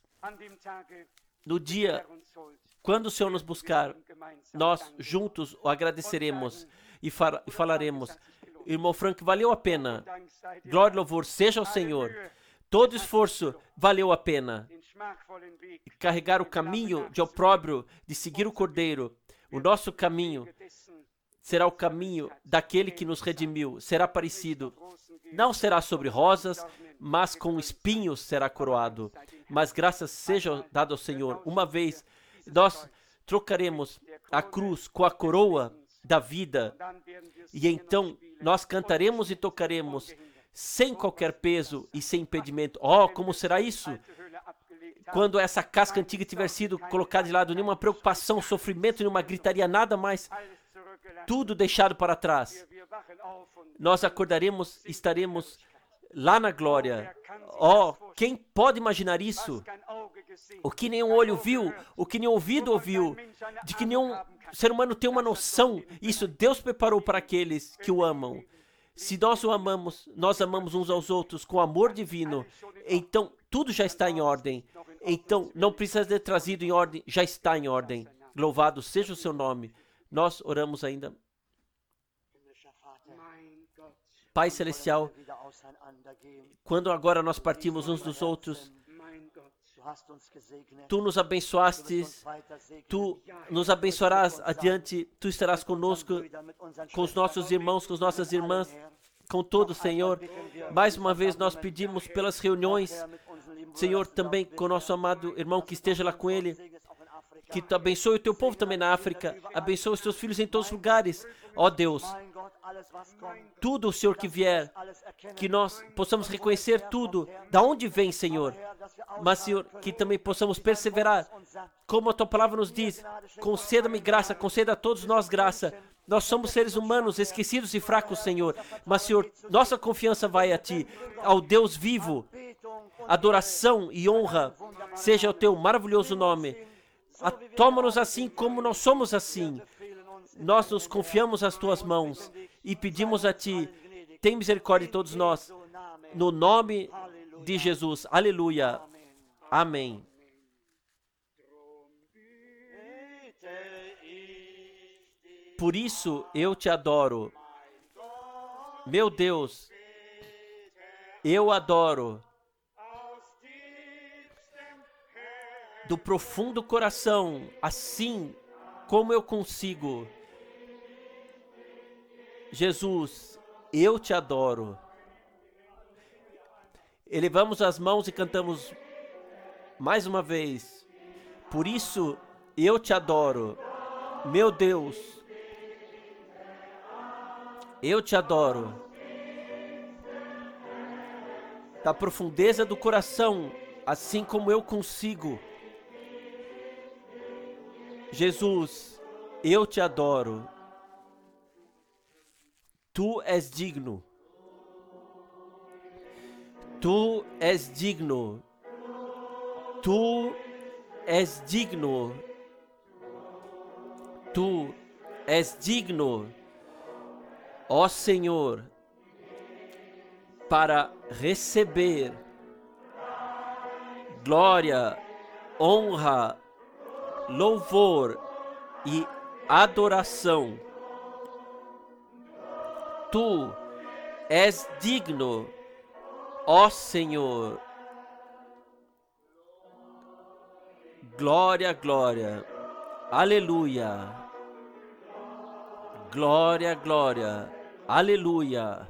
No dia, quando o Senhor nos buscar, nós juntos o agradeceremos e, far, e falaremos: irmão Frank, valeu a pena. Glória e louvor seja ao Senhor. Todo esforço valeu a pena. Carregar o caminho de opróbrio, de seguir o Cordeiro. O nosso caminho será o caminho daquele que nos redimiu. Será parecido. Não será sobre rosas, mas com espinhos será coroado. Mas graças seja dado ao Senhor. Uma vez nós trocaremos a cruz com a coroa da vida. E então nós cantaremos e tocaremos sem qualquer peso e sem impedimento. Oh, como será isso? Quando essa casca antiga tiver sido colocada de lado, nenhuma preocupação, sofrimento, nenhuma gritaria, nada mais, tudo deixado para trás. Nós acordaremos, estaremos lá na glória. Oh, quem pode imaginar isso? O que nenhum olho viu, o que nenhum ouvido ouviu, de que nenhum ser humano tem uma noção, isso Deus preparou para aqueles que o amam. Se nós o amamos, nós amamos uns aos outros com amor divino, então tudo já está em ordem. Então não precisa ser trazido em ordem, já está em ordem. Louvado seja o seu nome. Nós oramos ainda. Pai Celestial, quando agora nós partimos uns dos outros, Tu nos abençoaste, Tu nos abençoarás adiante, Tu estarás conosco, com os nossos irmãos, com as nossas irmãs, com todo o Senhor. Mais uma vez nós pedimos pelas reuniões, Senhor, também com o nosso amado irmão que esteja lá com ele, que tu abençoe o teu povo também na África, abençoe os teus filhos em todos os lugares. Ó Deus, tudo, Senhor, que vier, que nós possamos reconhecer tudo, da onde vem, Senhor, mas, Senhor, que também possamos perseverar, como a tua palavra nos diz, conceda-me graça, conceda a todos nós graça. Nós somos seres humanos, esquecidos e fracos, Senhor, mas, Senhor, nossa confiança vai a Ti, ao Deus vivo. Adoração e honra seja o Teu maravilhoso nome. Toma-nos assim como nós somos assim. Nós nos confiamos às Tuas mãos e pedimos a Ti, tem misericórdia de todos nós, no nome de Jesus. Aleluia. Amém. Por isso eu te adoro. Meu Deus, eu adoro. Do profundo coração, assim como eu consigo. Jesus, eu te adoro. Elevamos as mãos e cantamos mais uma vez. Por isso eu te adoro. Meu Deus, eu te adoro. Da profundeza do coração, assim como eu consigo. Jesus, eu te adoro. Tu és digno. Tu és digno. Tu és digno. Tu és digno, ó Senhor, para receber glória, honra, louvor e adoração. Tu és digno, ó Senhor. Glória, glória, aleluia. Glória, glória, aleluia.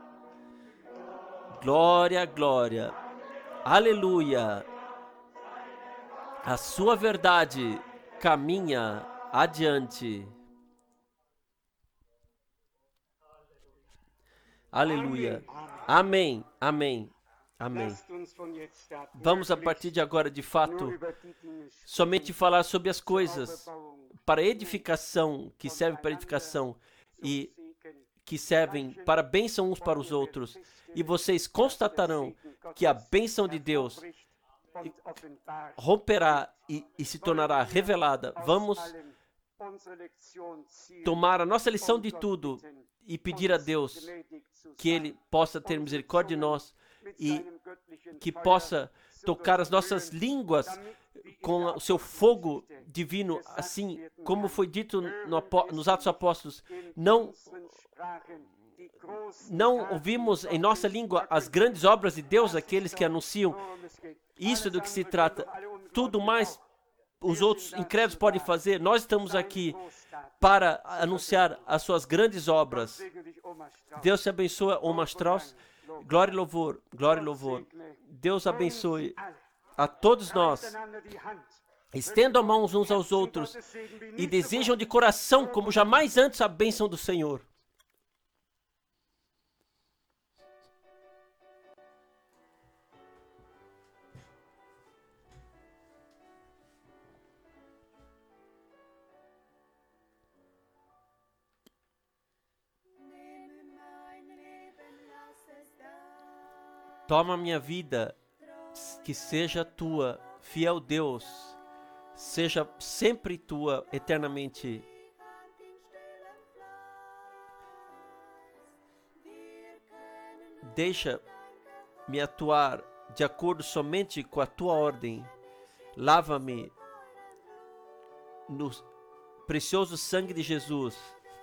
Glória, glória, aleluia. A sua verdade caminha adiante. Aleluia. Amém, amém, amém. Vamos a partir de agora, de fato, somente falar sobre as coisas para edificação, que servem para edificação e que servem para bênção uns para os outros. E vocês constatarão que a bênção de Deus romperá e, e se tornará revelada. Vamos tomar a nossa lição de tudo e pedir a Deus que Ele possa ter misericórdia de nós e que possa tocar as nossas línguas com o seu fogo divino, assim como foi dito no, nos Atos Apóstolos. Não, não ouvimos em nossa língua as grandes obras de Deus, aqueles que anunciam. Isso é do que se trata. Tudo mais os outros incrédulos podem fazer. Nós estamos aqui para anunciar as suas grandes obras. Deus te abençoe, Oma Strauss. Glória e louvor, glória e louvor. Deus abençoe a todos nós. Estendam a mãos uns aos outros e desejam de coração, como jamais antes, a bênção do Senhor. Toma minha vida, que seja tua, fiel Deus, seja sempre tua, eternamente. Deixa-me atuar de acordo somente com a tua ordem. Lava-me no precioso sangue de Jesus,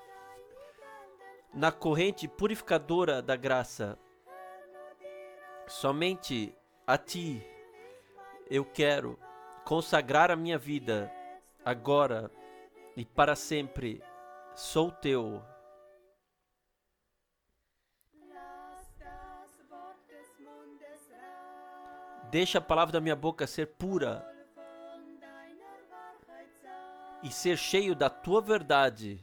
na corrente purificadora da graça. Somente a Ti eu quero consagrar a minha vida, agora e para sempre. Sou Teu. Deixa a palavra da minha boca ser pura e ser cheio da tua verdade.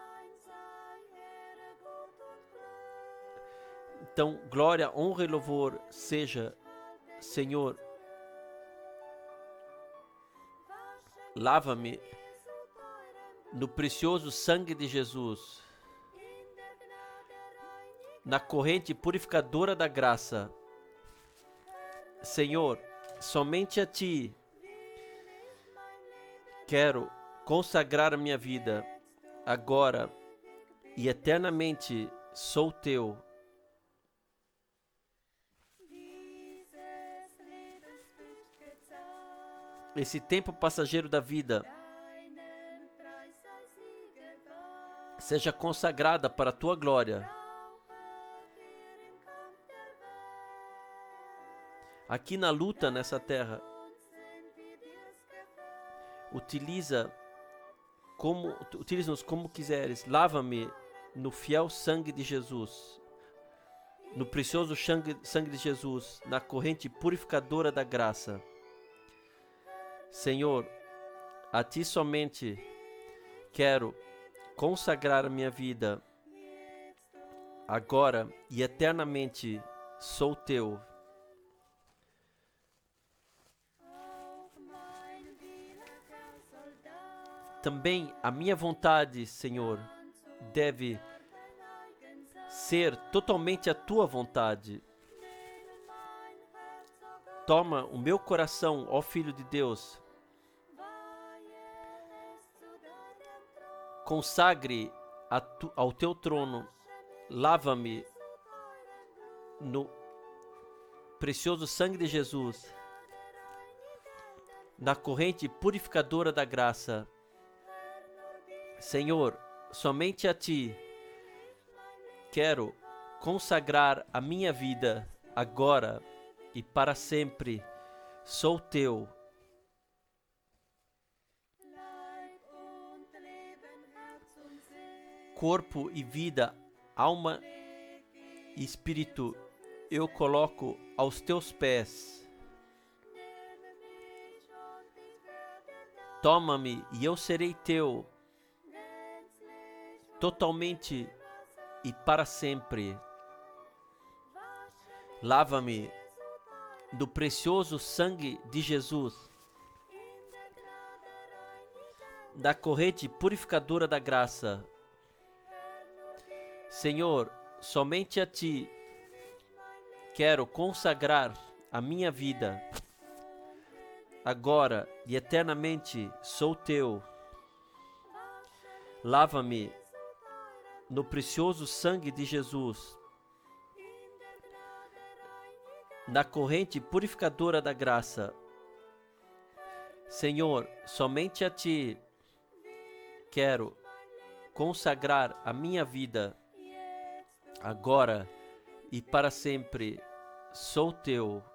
Então, glória, honra e louvor seja, Senhor, lava-me no precioso sangue de Jesus, na corrente purificadora da graça. Senhor, somente a Ti quero consagrar a minha vida, agora e eternamente sou Teu. Esse tempo passageiro da vida seja consagrada para a Tua glória. Aqui na luta nessa terra, utiliza como, utiliza-nos como quiseres. Lava-me no fiel sangue de Jesus, no precioso sangue, sangue de Jesus, na corrente purificadora da graça. Senhor, a Ti somente quero consagrar a minha vida, agora e eternamente sou Teu. Também a minha vontade, Senhor, deve ser totalmente a Tua vontade. Toma o meu coração, ó Filho de Deus. Consagre a tu, ao Teu trono. Lava-me no precioso sangue de Jesus, na corrente purificadora da graça. Senhor, somente a Ti quero consagrar a minha vida, agora e para sempre sou Teu. Corpo e vida, alma e espírito, eu coloco aos Teus pés. Toma-me e eu serei Teu, totalmente e para sempre. Lava-me do precioso sangue de Jesus, da corrente purificadora da graça. Senhor, somente a Ti quero consagrar a minha vida, agora e eternamente sou Teu. Lava-me no precioso sangue de Jesus, na corrente purificadora da graça. Senhor, somente a Ti quero consagrar a minha vida, agora e para sempre sou Teu.